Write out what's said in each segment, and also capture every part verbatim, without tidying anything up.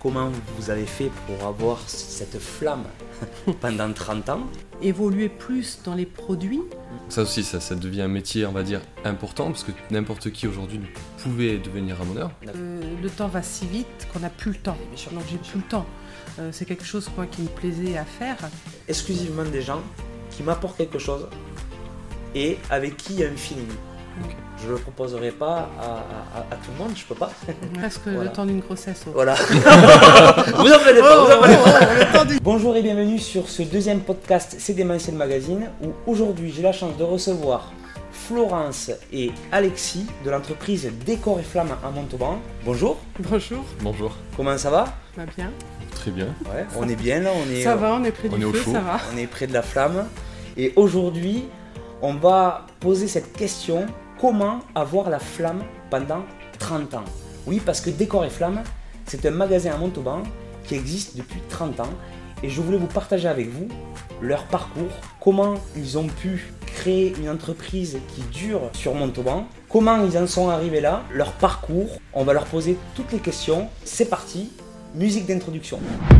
comment vous avez fait pour avoir cette flamme pendant trente ans? Évoluer plus dans les produits. Ça aussi, ça, ça devient un métier, on va dire, important, parce que n'importe qui aujourd'hui pouvait devenir ramoneur. Euh, le temps va si vite qu'on n'a plus le temps. Donc j'ai plus le temps. Euh, c'est quelque chose quoi, qui me plaisait à faire. Exclusivement des gens qui m'apportent quelque chose et avec qui il y a un feeling. Okay. Je ne le proposerai pas à, à, à tout le monde, je peux pas. Presque voilà. Le temps d'une grossesse. Oh. Voilà. vous en faites pas, vous en faites pas. Bonjour et bienvenue sur ce deuxième podcast C'est Démentiel Magazine où aujourd'hui j'ai la chance de recevoir Florence et Alexis de l'entreprise Décor et Flamme à Montauban. Bonjour. Bonjour. Bonjour. Comment ça va? Va bien. Très bien. Ouais, on est bien là, on est. Ça va, on est près du feu, ça va. On est près de la flamme. Et aujourd'hui, on va poser cette question. Comment avoir la flamme pendant trente ans? Oui, parce que Décor et Flamme, c'est un magasin à Montauban qui existe depuis trente ans et je voulais vous partager avec vous leur parcours, comment ils ont pu créer une entreprise qui dure sur Montauban, comment ils en sont arrivés là, leur parcours. On va leur poser toutes les questions. C'est parti, musique d'introduction.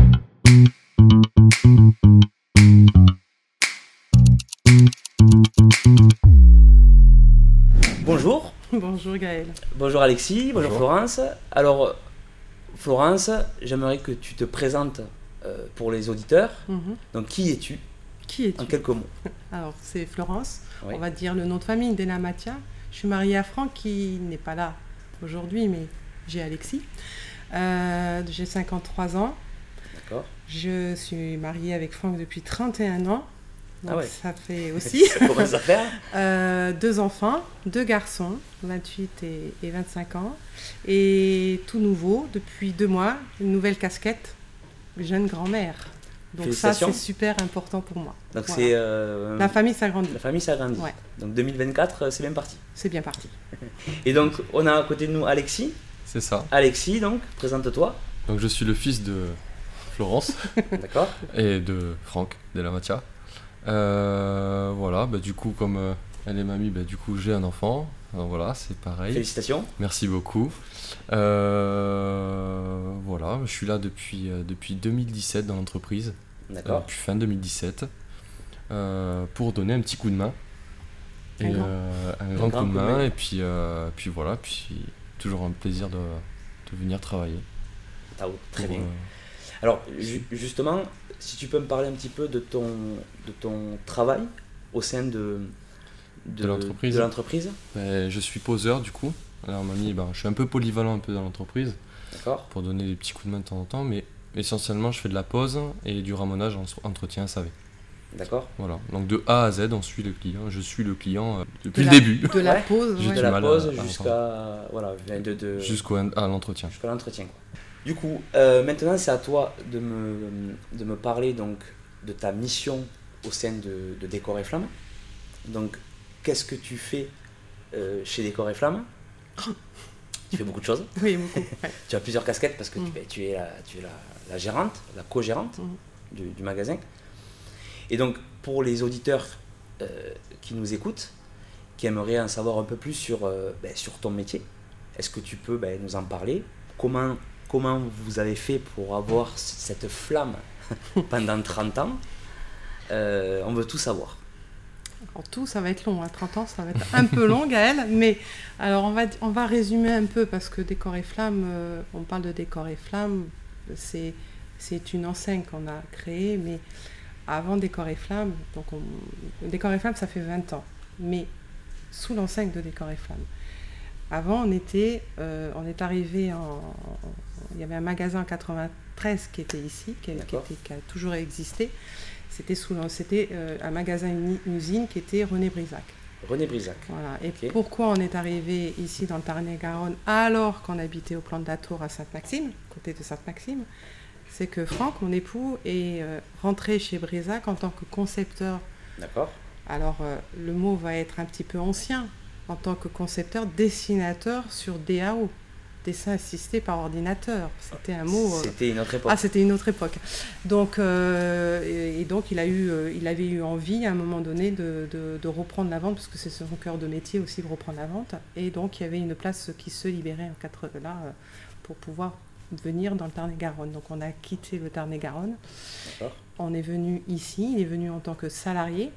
Bonjour. Bonjour Gaël. Bonjour Alexis, bonjour, bonjour Florence. Alors Florence, j'aimerais que tu te présentes euh, pour les auditeurs. Mm-hmm. Donc qui es-tu? Qui es-tu? En quelques mots. Alors c'est Florence, oui. On va dire le nom de famille, Dena Matia. Je suis mariée à Franck qui n'est pas là aujourd'hui, mais j'ai Alexis. Euh, j'ai cinquante-trois ans. D'accord. Je suis mariée avec Franck depuis trente et un ans. Donc ah ouais. Ça fait aussi ça commence à faire. euh, deux enfants, deux garçons, vingt-huit et, et vingt-cinq ans. Et tout nouveau, depuis deux mois, une nouvelle casquette, jeune grand-mère. Donc ça, c'est super important pour moi. Donc voilà. c'est... Euh, la famille s'agrandit. La famille s'agrandit. Ouais. Donc deux mille vingt-quatre, c'est bien parti. C'est bien parti. Et donc, on a à côté de nous Alexis. C'est ça. Alexis, donc, présente-toi. Donc je suis le fils de Florence. D'accord. Et de Franck, de la Matia. Euh, voilà, bah, du coup, comme euh, elle est mamie, bah, du coup, j'ai un enfant. Alors, voilà, c'est pareil. Félicitations. Merci beaucoup. Euh, voilà, je suis là depuis, euh, depuis deux mille dix-sept dans l'entreprise. D'accord. Euh, depuis fin deux mille dix-sept. Euh, pour donner un petit coup de main. Et, un grand, euh, un un grand, grand coup de main. Coup de main. Et puis, euh, puis voilà, puis toujours un plaisir de, de venir travailler. Ah oui, très pour, bien. Euh, Alors, ju- justement, si tu peux me parler un petit peu de ton, de ton travail au sein de, de, de l'entreprise. De l'entreprise. Ben, je suis poseur du coup. Alors mamie, ben, je suis un peu polyvalent un peu dans l'entreprise. D'accord. Pour donner des petits coups de main de temps en temps, mais essentiellement je fais de la pose et du ramonage en entretien S A V. D'accord. Voilà. Donc de A à Z, on suit le client. Je suis le client euh, depuis de le la, début. De la pose. Ouais. De la pose à, jusqu'à voilà, de, de... jusqu'à l'entretien. Jusqu'à l'entretien. Quoi. Du coup, euh, maintenant c'est à toi de me, de me parler donc de ta mission au sein de, de Décor et Flamme. Donc, qu'est-ce que tu fais euh, chez Décor et Flamme? Tu fais beaucoup de choses. Oui, beaucoup. Ouais. Tu as plusieurs casquettes parce que mm. tu, tu es, la, tu es la, la gérante, la co-gérante mm. du, du magasin. Et donc, pour les auditeurs euh, qui nous écoutent, qui aimeraient en savoir un peu plus sur, euh, ben, sur ton métier, est-ce que tu peux ben, nous en parler? Comment, comment vous avez fait pour avoir cette flamme pendant trente ans? euh, On veut tout savoir. En tout, ça va être long, hein. trente ans, ça va être un peu long, Gaël, mais alors on va, on va résumer un peu parce que Décor et Flamme, euh, on parle de Décor et Flamme, c'est, c'est une enseigne qu'on a créée, mais avant Décor et Flamme, donc on, Décor et Flamme, ça fait vingt ans, mais sous l'enseigne de Décor et Flamme. Avant, on était, euh, on est arrivé en, en, il y avait un magasin en quatre-vingt-treize qui était ici, qui, qui, était, qui a toujours existé. C'était, sous, c'était euh, un magasin, une, une usine qui était René Brisac. René Brisac. Voilà. Et okay. Pourquoi on est arrivé ici dans le Tarn-et-Garonne alors qu'on habitait au Plan de la Tour à Sainte-Maxime, côté de Sainte-Maxime, c'est que Franck, mon époux, est euh, rentré chez Brisac en tant que concepteur. D'accord. Alors, euh, le mot va être un petit peu ancien, en tant que concepteur, dessinateur sur D A O. Dessin assisté par ordinateur. C'était un mot... Euh... C'était une autre époque. Ah, c'était une autre époque. Donc, euh, et, et donc, il, a eu, euh, il avait eu envie, à un moment donné, de, de, de reprendre la vente, parce que c'est son cœur de métier aussi de reprendre la vente. Et donc, il y avait une place qui se libérait en quatre là, euh, pour pouvoir venir dans le Tarn-et-Garonne. Donc on a quitté le Tarn-et-Garonne. D'accord. On est venu ici, il est venu en tant que salarié.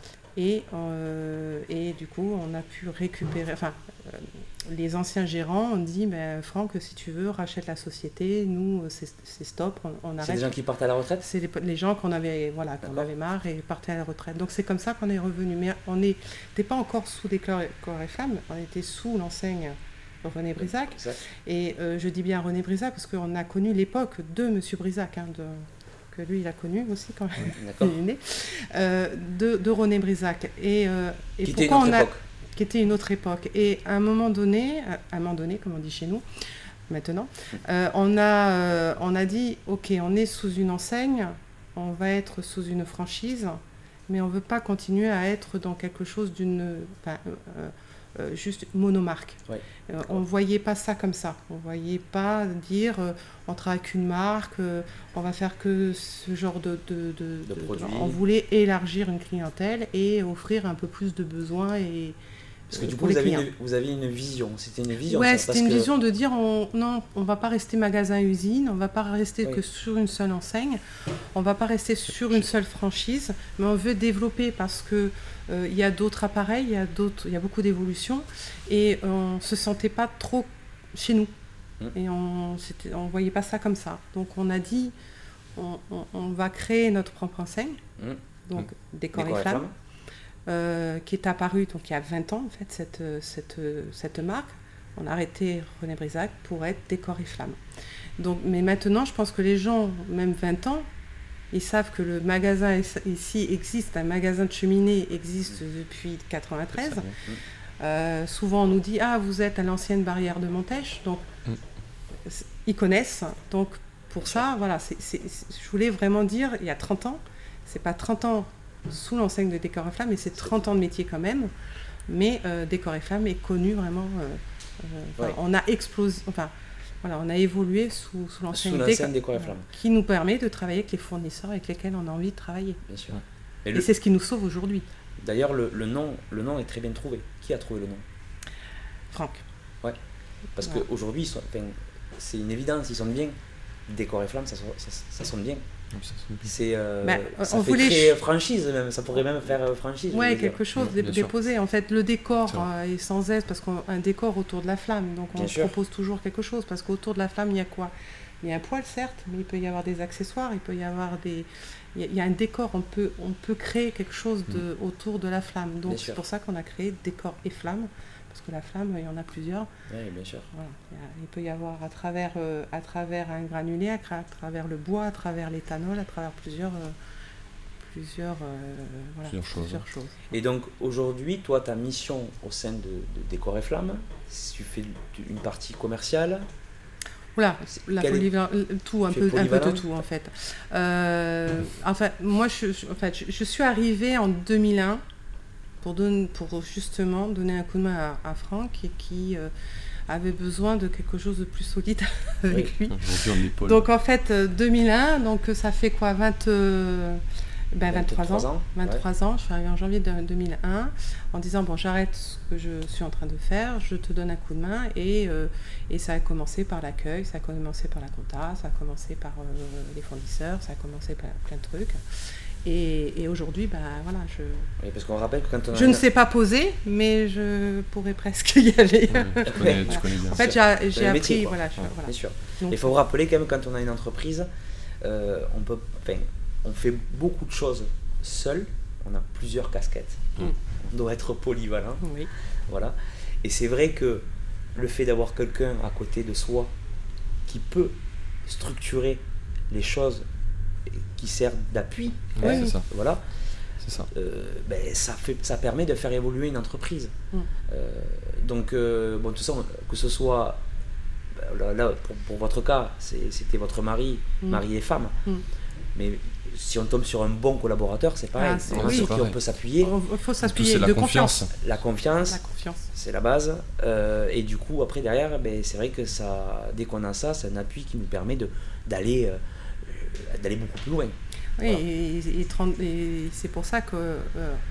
Et, euh, et du coup, on a pu récupérer... Enfin, euh, les anciens gérants ont dit, ben, Franck, si tu veux, rachète la société. Nous, c'est, c'est stop, on, on arrête. C'est des gens qui partent à la retraite? C'est les, les gens qu'on avait, voilà, qu'on avait marre et partaient à la retraite. Donc c'est comme ça qu'on est revenu. Mais on n'était pas encore sous Décor et Flamme, on était sous l'enseigne René Brisac. Exact. Et euh, je dis bien René Brisac parce qu'on a connu l'époque de M. Brisac, hein, de... que lui, il a connu aussi quand il est né, euh, de, de René Brisac. Et, euh, et qui était une autre on a, époque. Qui était une autre époque. Et à un moment donné, à un moment donné, comme on dit chez nous, maintenant, euh, on, a, euh, on a dit, ok, on est sous une enseigne, on va être sous une franchise, mais on ne veut pas continuer à être dans quelque chose d'une... Enfin, euh, Euh, juste monomarque. Ouais. Euh, on ne voyait pas ça comme ça. On ne voyait pas dire euh, on travaille qu'une marque, euh, on va faire que ce genre de, de, de, de, de produits. On voulait élargir une clientèle et offrir un peu plus de besoins. Et, parce que du coup, vous avez, une, vous avez une vision. C'était une vision. Ouais, ça, c'était parce une que... vision de dire on, non, on ne va pas rester magasin-usine, on ne va pas rester oui. que sur une seule enseigne, on ne va pas rester sur une seule franchise, mais on veut développer parce que il euh, y a d'autres appareils, il y a d'autres, il y a beaucoup d'évolutions et on ne se sentait pas trop chez nous. Mmh. Et on ne voyait pas ça comme ça. Donc on a dit on, on, on va créer notre propre enseigne, mmh. donc mmh. Décor et Flamme. Euh, qui est apparue donc, il y a vingt ans, en fait, cette, cette, cette marque. On a arrêté René Brisac pour être Décor et Flamme. Donc, mais maintenant, je pense que les gens, même vingt ans, ils savent que le magasin ici existe, un magasin de cheminée existe depuis quatre-vingt-treize. Euh, souvent, on nous dit « Ah, vous êtes à l'ancienne barrière de Montèche ». Donc, mm. ils connaissent. Donc, pour ça, voilà, c'est, c'est, c'est, je voulais vraiment dire, il y a trente ans, c'est pas trente ans sous l'enseigne de Décor et Flamme, mais c'est trente ans de métier quand même. Mais euh, Décor et Flamme est connu vraiment. Euh, euh, ouais. On a explosé, enfin, voilà, on a évolué sous, sous l'enseigne, sous l'enseigne Décor et Flamme, qui nous permet de travailler avec les fournisseurs avec lesquels on a envie de travailler. Bien sûr. Et, et le... c'est ce qui nous sauve aujourd'hui. D'ailleurs, le, le nom, le nom est très bien trouvé. Qui a trouvé le nom? Franck. Ouais. Parce voilà. qu'aujourd'hui, enfin, c'est une évidence, ils sonne bien. Décor et Flamme, ça, ça, ça sonne bien. C'est, euh, ben, ça on fait voulait très ch... franchise même, ça pourrait même faire franchise. Ouais, quelque chose mmh, déposé. En fait, le décor est, est sans aise parce qu'un décor autour de la flamme, donc on propose toujours quelque chose parce qu'autour de la flamme, il y a quoi? Il y a un poêle, certes, mais il peut y avoir des accessoires, il peut y avoir des... Il y a, il y a un décor, on peut, on peut créer quelque chose de, mmh. autour de la flamme. Donc bien c'est sûr. Pour ça qu'on a créé Décor et Flamme. Parce que la flamme, il y en a plusieurs. Oui, bien sûr. Voilà. Il peut y avoir à travers, euh, à travers un granulé, à, tra- à travers le bois, à travers l'éthanol, à travers plusieurs, euh, plusieurs, euh, voilà, plusieurs, choses. plusieurs choses. Et donc aujourd'hui, toi, ta mission au sein de, de Décor et Flamme, tu fais une partie commerciale. Voilà, la polyval- tout, un peu, un peu de tout en fait. Euh, enfin, moi, je, en fait, je, je suis arrivée en deux mille un. Pour, donner, pour justement donner un coup de main à, à Franck et qui euh, avait besoin de quelque chose de plus solide avec oui. lui. Donc en fait, deux mille un, donc ça fait quoi, vingt, euh, ben vingt-trois ans. vingt-trois ouais. ans, je suis arrivée en janvier deux mille un en disant bon, j'arrête ce que je suis en train de faire, je te donne un coup de main et, euh, et ça a commencé par l'accueil, ça a commencé par la compta, ça a commencé par euh, les fournisseurs, ça a commencé par plein de trucs. Et, et aujourd'hui, bah, voilà, je, oui, parce qu'on rappelle que quand on a je ne sais pas poser, mais je pourrais presque y aller. Oui, tu connais, tu connais bien. En fait, j'ai, j'ai appris, métier, voilà, je, ouais, voilà. Bien sûr. Il faut rappeler quand même, quand on a une entreprise, euh, on, peut, enfin, on fait beaucoup de choses seul, on a plusieurs casquettes, mm. on doit être polyvalent. Oui. Voilà. Et c'est vrai que le fait d'avoir quelqu'un à côté de soi qui peut structurer les choses, qui sert d'appui, ouais, hein, c'est ça. Voilà. C'est ça. Euh, ben, ça, fait, ça permet de faire évoluer une entreprise. Mm. Euh, donc, euh, bon, de toute façon, que ce soit, là, là pour, pour votre cas, c'est, c'était votre mari, mm. mari et femme, mm. mais si on tombe sur un bon collaborateur, c'est pareil, ah, c'est, oui, sur qui on peut s'appuyer. Il faut s'appuyer de la confiance. confiance. La confiance, la confiance, c'est la base. Euh, et du coup, après, derrière, ben, c'est vrai que ça, dès qu'on a ça, c'est un appui qui nous permet de, d'aller... Euh, d'aller beaucoup plus loin. Oui, voilà. et, et, trente, et c'est pour ça qu'en euh,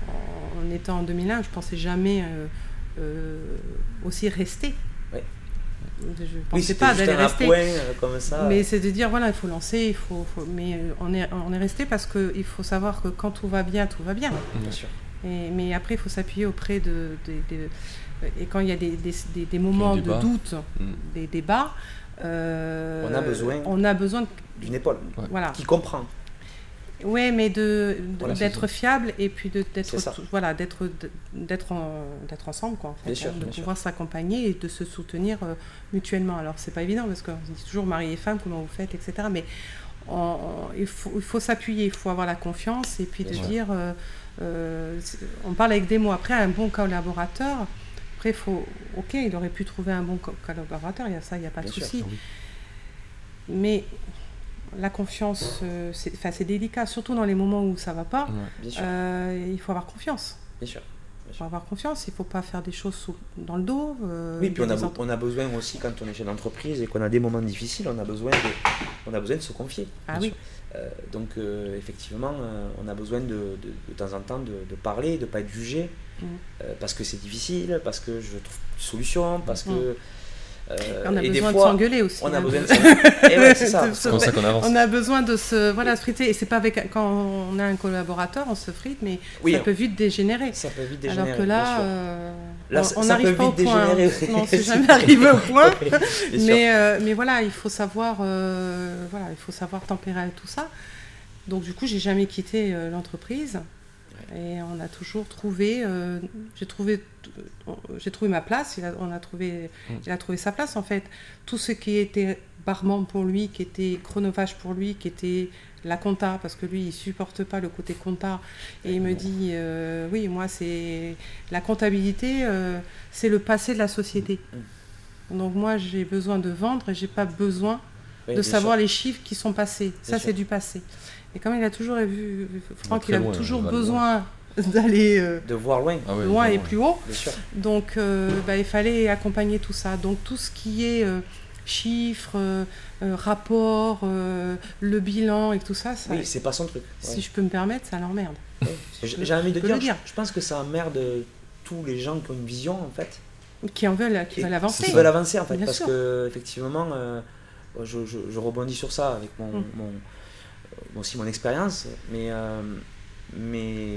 en étant en deux mille un, je ne pensais jamais euh, euh, aussi rester. Oui. je Oui, pensais c'était pas juste d'aller un rester. point euh, comme ça. Mais c'est de dire, voilà, il faut lancer, il faut, faut- mais euh, on est, on est resté parce qu'il faut savoir que quand tout va bien, tout va bien. Bien sûr. Et, mais après, il faut s'appuyer auprès de, de- de- et quand il y a des, des, des- des moments Des de débats. doute, Mm. des débats, euh, On a besoin. on a besoin de- D'une épaule Ouais. voilà. qui comprend. Ouais, mais de, de- Voilà, c'est d'être fiable et puis de, d'être, C'est ça. tout- voilà, d'être, d'être, en- d'être ensemble, quoi, en fait, Bien sûr, hein, de bien sûr. pouvoir s'accompagner et de se soutenir euh, mutuellement. Alors, c'est pas évident parce qu'on dit toujours mari et femme, comment vous faites, et cetera. Mais on- on- il, faut, il faut s'appuyer, il faut avoir la confiance et puis Bien de sûr. dire, euh, euh, c'est- on parle avec des mots. Après, un bon collaborateur, après, il faut, ok, il aurait pu trouver un bon co- collaborateur, il y a ça, il n'y a pas de Bien sûr. souci. Oui. Mais la confiance, euh, c'est, enfin, c'est délicat, surtout dans les moments où ça va pas. Ouais. Bien sûr. Euh, il faut avoir confiance. Bien sûr. Il faut avoir confiance. Il ne faut pas faire des choses sous- dans le dos. euh, Oui, il puis y on a, des be- ent- on a besoin aussi, quand on est chef d'entreprise et qu'on a des moments difficiles, on a besoin de, on a besoin de se confier. Ah bien oui. Euh, donc, euh, effectivement, euh, on a besoin de, de, de temps en temps de, de parler, de ne pas être jugé, Mm. euh, parce que c'est difficile, parce que je trouve une solution, parce que. Mm. euh, On a et des besoin de fois, s'engueuler aussi. On a hein. besoin de s'engueuler. Et ouais, c'est ça. De C'est comme ça qu'on avance. On a besoin de se voilà, se friter. Et c'est pas avec quand on a un collaborateur, on se frite, mais Oui, ça peut vite dégénérer. ça peut vite dégénérer. Alors que bien là, sûr. euh, Là, on- ça- on ça n'arrive peut pas au vite point. dégénérer. Non, c'est jamais arrivé au point. Oui, bien sûr. Mais, euh, mais voilà, il faut savoir, euh, voilà, il faut savoir tempérer tout ça. Donc du coup, j'ai jamais quitté euh, l'entreprise et on a toujours trouvé, euh, j'ai trouvé, euh, j'ai trouvé ma place. Il a, on a trouvé, Mm. il a trouvé sa place en fait. Tout ce qui était barman pour lui, qui était chronophage pour lui, qui était la compta, parce que lui, il supporte pas le côté compta. Et il me dit, euh, oui, moi, c'est la comptabilité, euh, c'est le passé de la société. Donc moi, j'ai besoin de vendre et j'ai pas besoin Oui, de bien savoir sûr. les chiffres qui sont passés. Ça, sûr. c'est du passé. Et comme il a toujours vu, Franck, très il a loin, toujours il va besoin d'aller euh, De voir loin, Ah ouais, loin et vraiment, plus haut. bien sûr. Donc, euh, bah, il fallait accompagner tout ça. Donc, tout ce qui est euh, chiffres, euh, euh, rapports, euh, le bilan et tout ça, ça Oui, c'est pas son truc. si Ouais. je peux me permettre, ça l'emmerde. Ouais. je J'ai peux- j'ai envie de je peux dire, le dire. Je, je pense que ça emmerde tous les gens qui ont une vision en fait, Qui en veulent, qui Et veulent avancer. qui ça. veulent avancer en fait, Bien parce sûr. que effectivement, euh, je, je- je rebondis sur ça avec mon, Mm. mon- euh, aussi mon expérience, mais euh, mais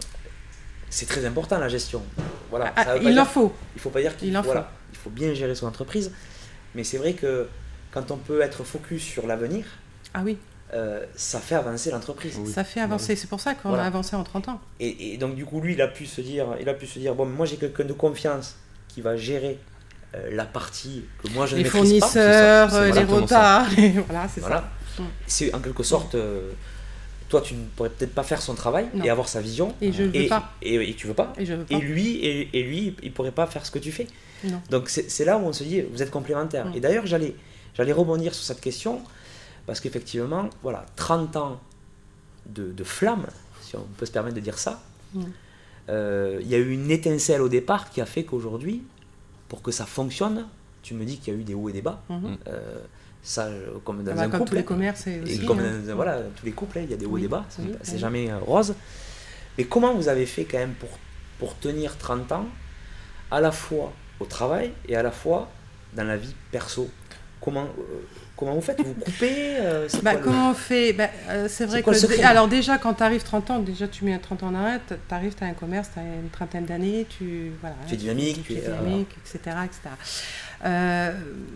c'est très important la gestion. Voilà. Ah, Ça veut pas il dire- en faut. Il faut pas dire qu'il il en voilà, faut. il faut bien gérer son entreprise, mais c'est vrai que quand on peut être focus sur l'avenir, Ah oui, euh, ça fait avancer l'entreprise. Oui. ça fait avancer. C'est pour ça qu'on Voilà. a avancé en trente ans. Et, et donc du coup lui il a pu se dire, il a pu se dire bon moi j'ai quelqu'un de confiance qui va gérer euh, la partie que moi je Les ne maîtrise pas. fournisseurs, c'est euh, les exactement ça. retards. et voilà, c'est Voilà. ça. Mm. C'est en quelque sorte euh, toi tu ne pourrais peut-être pas faire son travail Non. et avoir sa vision Et je ne veux et, pas. et, et tu veux pas. Et je veux pas. Et lui et, et lui il pourrait pas faire ce que tu fais. Non. Donc c'est c'est là où on se dit vous êtes complémentaires. Mm. Et d'ailleurs j'allais j'allais rebondir sur cette question parce qu'effectivement voilà trente ans de, de flamme si on peut se permettre de dire ça. Mm. Euh, il y a eu une étincelle au départ qui a fait qu'aujourd'hui, pour que ça fonctionne, tu me dis qu'il y a eu des hauts et des bas. Mhm. Euh, ça, euh, comme dans Ah bah, un comme couple, tous les hein. commerces et et aussi. comme hein. dans, voilà, tous les couples, hein, il y a des hauts Oui, et des bas, c'est oui, c'est oui. jamais euh, rose. Mais comment vous avez fait quand même pour, pour tenir trente ans, à la fois au travail et à la fois dans la vie perso? Comment, euh, comment vous faites? Vous coupez euh, c'est Bah, quoi le- comment on fait bah, euh, C'est vrai quoi que. le secret? dé- Alors, déjà, quand tu arrives trente ans, déjà, tu mets trente ans en arrêt, tu arrives, tu as un commerce, tu as une trentaine d'années, tu. Voilà, Tu es dynamique, tu tu es es, euh, dynamique, et cetera et cetera. Euh,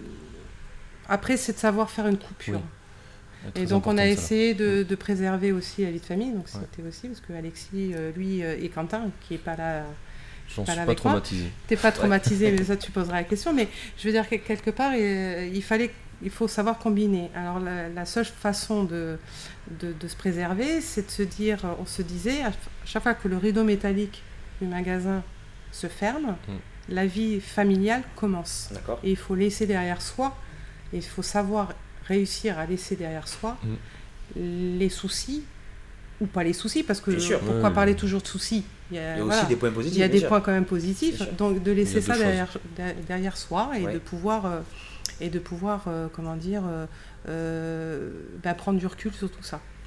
après, c'est de savoir faire une coupure. Oui. Et Très donc, on important, a ça. essayé de, de préserver aussi la vie de famille. Donc, Ouais. c'était aussi, parce que Alexis, euh, lui, euh, et Quentin, qui n'est pas là. J'en pas suis là pas avec moi. traumatisé. T'es pas traumatisé, mais ça tu poseras la question. Mais je veux dire que quelque part, il, il fallait, il faut savoir combiner. Alors la, la seule façon de, de, de se préserver, c'est de se dire, on se disait, à chaque fois que le rideau métallique du magasin se ferme, Mm. la vie familiale commence. D'accord. Et il faut laisser derrière soi, et il faut savoir réussir à laisser derrière soi les soucis, ou pas les soucis, parce que Bien sûr. pourquoi Ouais. parler toujours de soucis? Il y a, Il y a voilà. aussi des points positifs. Il y a bien des sûr. points quand même positifs, Bien sûr. donc de laisser Il y a ça deux derrière, derrière- derrière soi et Ouais. de pouvoir, euh, et de pouvoir euh, comment dire, euh, euh, bah, prendre du recul sur tout ça.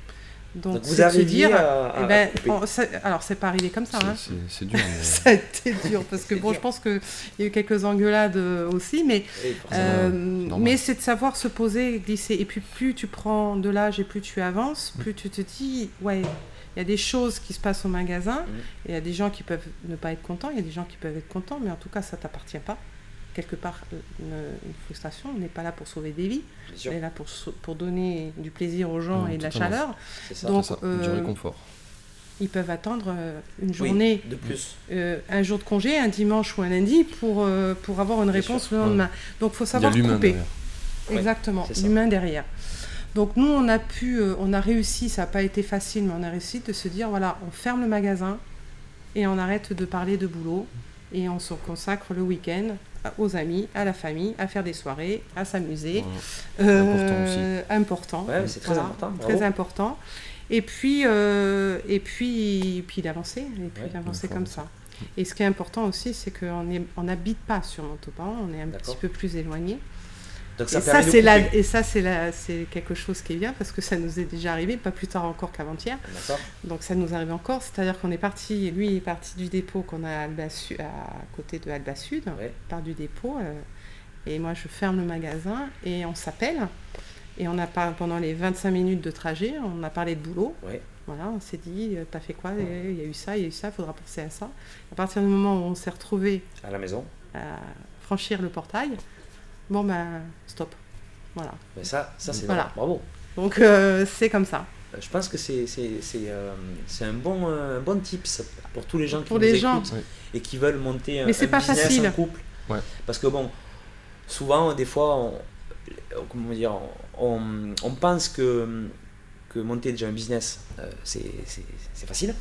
Donc, Donc vous c'est de se arriviez dire, à, à, eh ben, à couper. on- c'est- alors c'est pas arrivé comme ça, C'est- hein. C'est c'est dur. mais- Ça a été dur parce que C'est bon, dur. je pense qu'il y a eu quelques engueulades euh, aussi, mais Oui, forcément. euh, normal. mais c'est de savoir se poser, glisser. Et puis plus tu prends de l'âge et plus tu avances, plus tu te dis, ouais, il y a des choses qui se passent au magasin, Mhm. et il y a des gens qui peuvent ne pas être contents, il y a des gens qui peuvent être contents, mais en tout cas ça t'appartient pas. Quelque part, une, une frustration, on n'est pas là pour sauver des vies, Bien on sûr, est là pour, sau- pour donner du plaisir aux gens Ouais, et de la totalement. chaleur. c'est ça. donc, C'est ça, euh, du réconfort. Ils peuvent attendre euh, une Oui, journée, de plus. euh, un jour de congé, un dimanche ou un lundi pour, euh, pour avoir une Bien réponse sûr. le lendemain. Donc il faut Il y a savoir l'humain couper. derrière. Ouais, Exactement, c'est ça. l'humain derrière. Donc nous, on a pu, euh, on a réussi, ça n'a pas été facile, mais on a réussi de se dire, voilà, on ferme le magasin et on arrête de parler de boulot et on se consacre le week-end aux amis, à la famille, à faire des soirées, à s'amuser. Voilà. Important aussi. Important. Ouais, c'est très Voilà, important, Très bravo. important. Et puis, euh, et puis, puis d'avancer, et puis Ouais, d'avancer il faut comme avancer. ça. Et ce qui est important aussi, c'est qu'on est- on n'habite pas sur Montauban, on est un D'accord. petit peu plus éloigné. Donc Et ça ça, permet de c'est la, couper. et ça, c'est la, c'est quelque chose qui est bien parce que ça nous est déjà arrivé, pas plus tard encore qu'avant-hier. D'accord. Donc ça nous arrive encore, c'est-à-dire qu'on est parti, lui est parti du dépôt qu'on a à, Alba Su- à côté de Alba Sud, Ouais. part du dépôt, euh, et moi je ferme le magasin et on s'appelle. Et on a pas, pendant les vingt-cinq minutes de trajet, on a parlé de boulot. Ouais. Voilà, on s'est dit, euh, t'as fait quoi? Il y a eu ça, il y a eu ça, il faudra penser à ça. À partir du moment où on s'est retrouvé À la maison. à franchir le portail, bon ben stop. Voilà. Mais ça, ça c'est Voilà. normal. Bravo. Donc euh, c'est comme ça. Euh, Je pense que c'est c'est c'est euh, c'est un bon euh, un bon tips pour tous les gens qui Pour nous les gens. écoutent Ouais. et qui veulent monter un, Mais c'est un pas business facile. en couple. Ouais. Parce que bon, souvent des fois, on, comment dire, on, on pense que que monter déjà un business, euh, c'est c'est- c'est facile.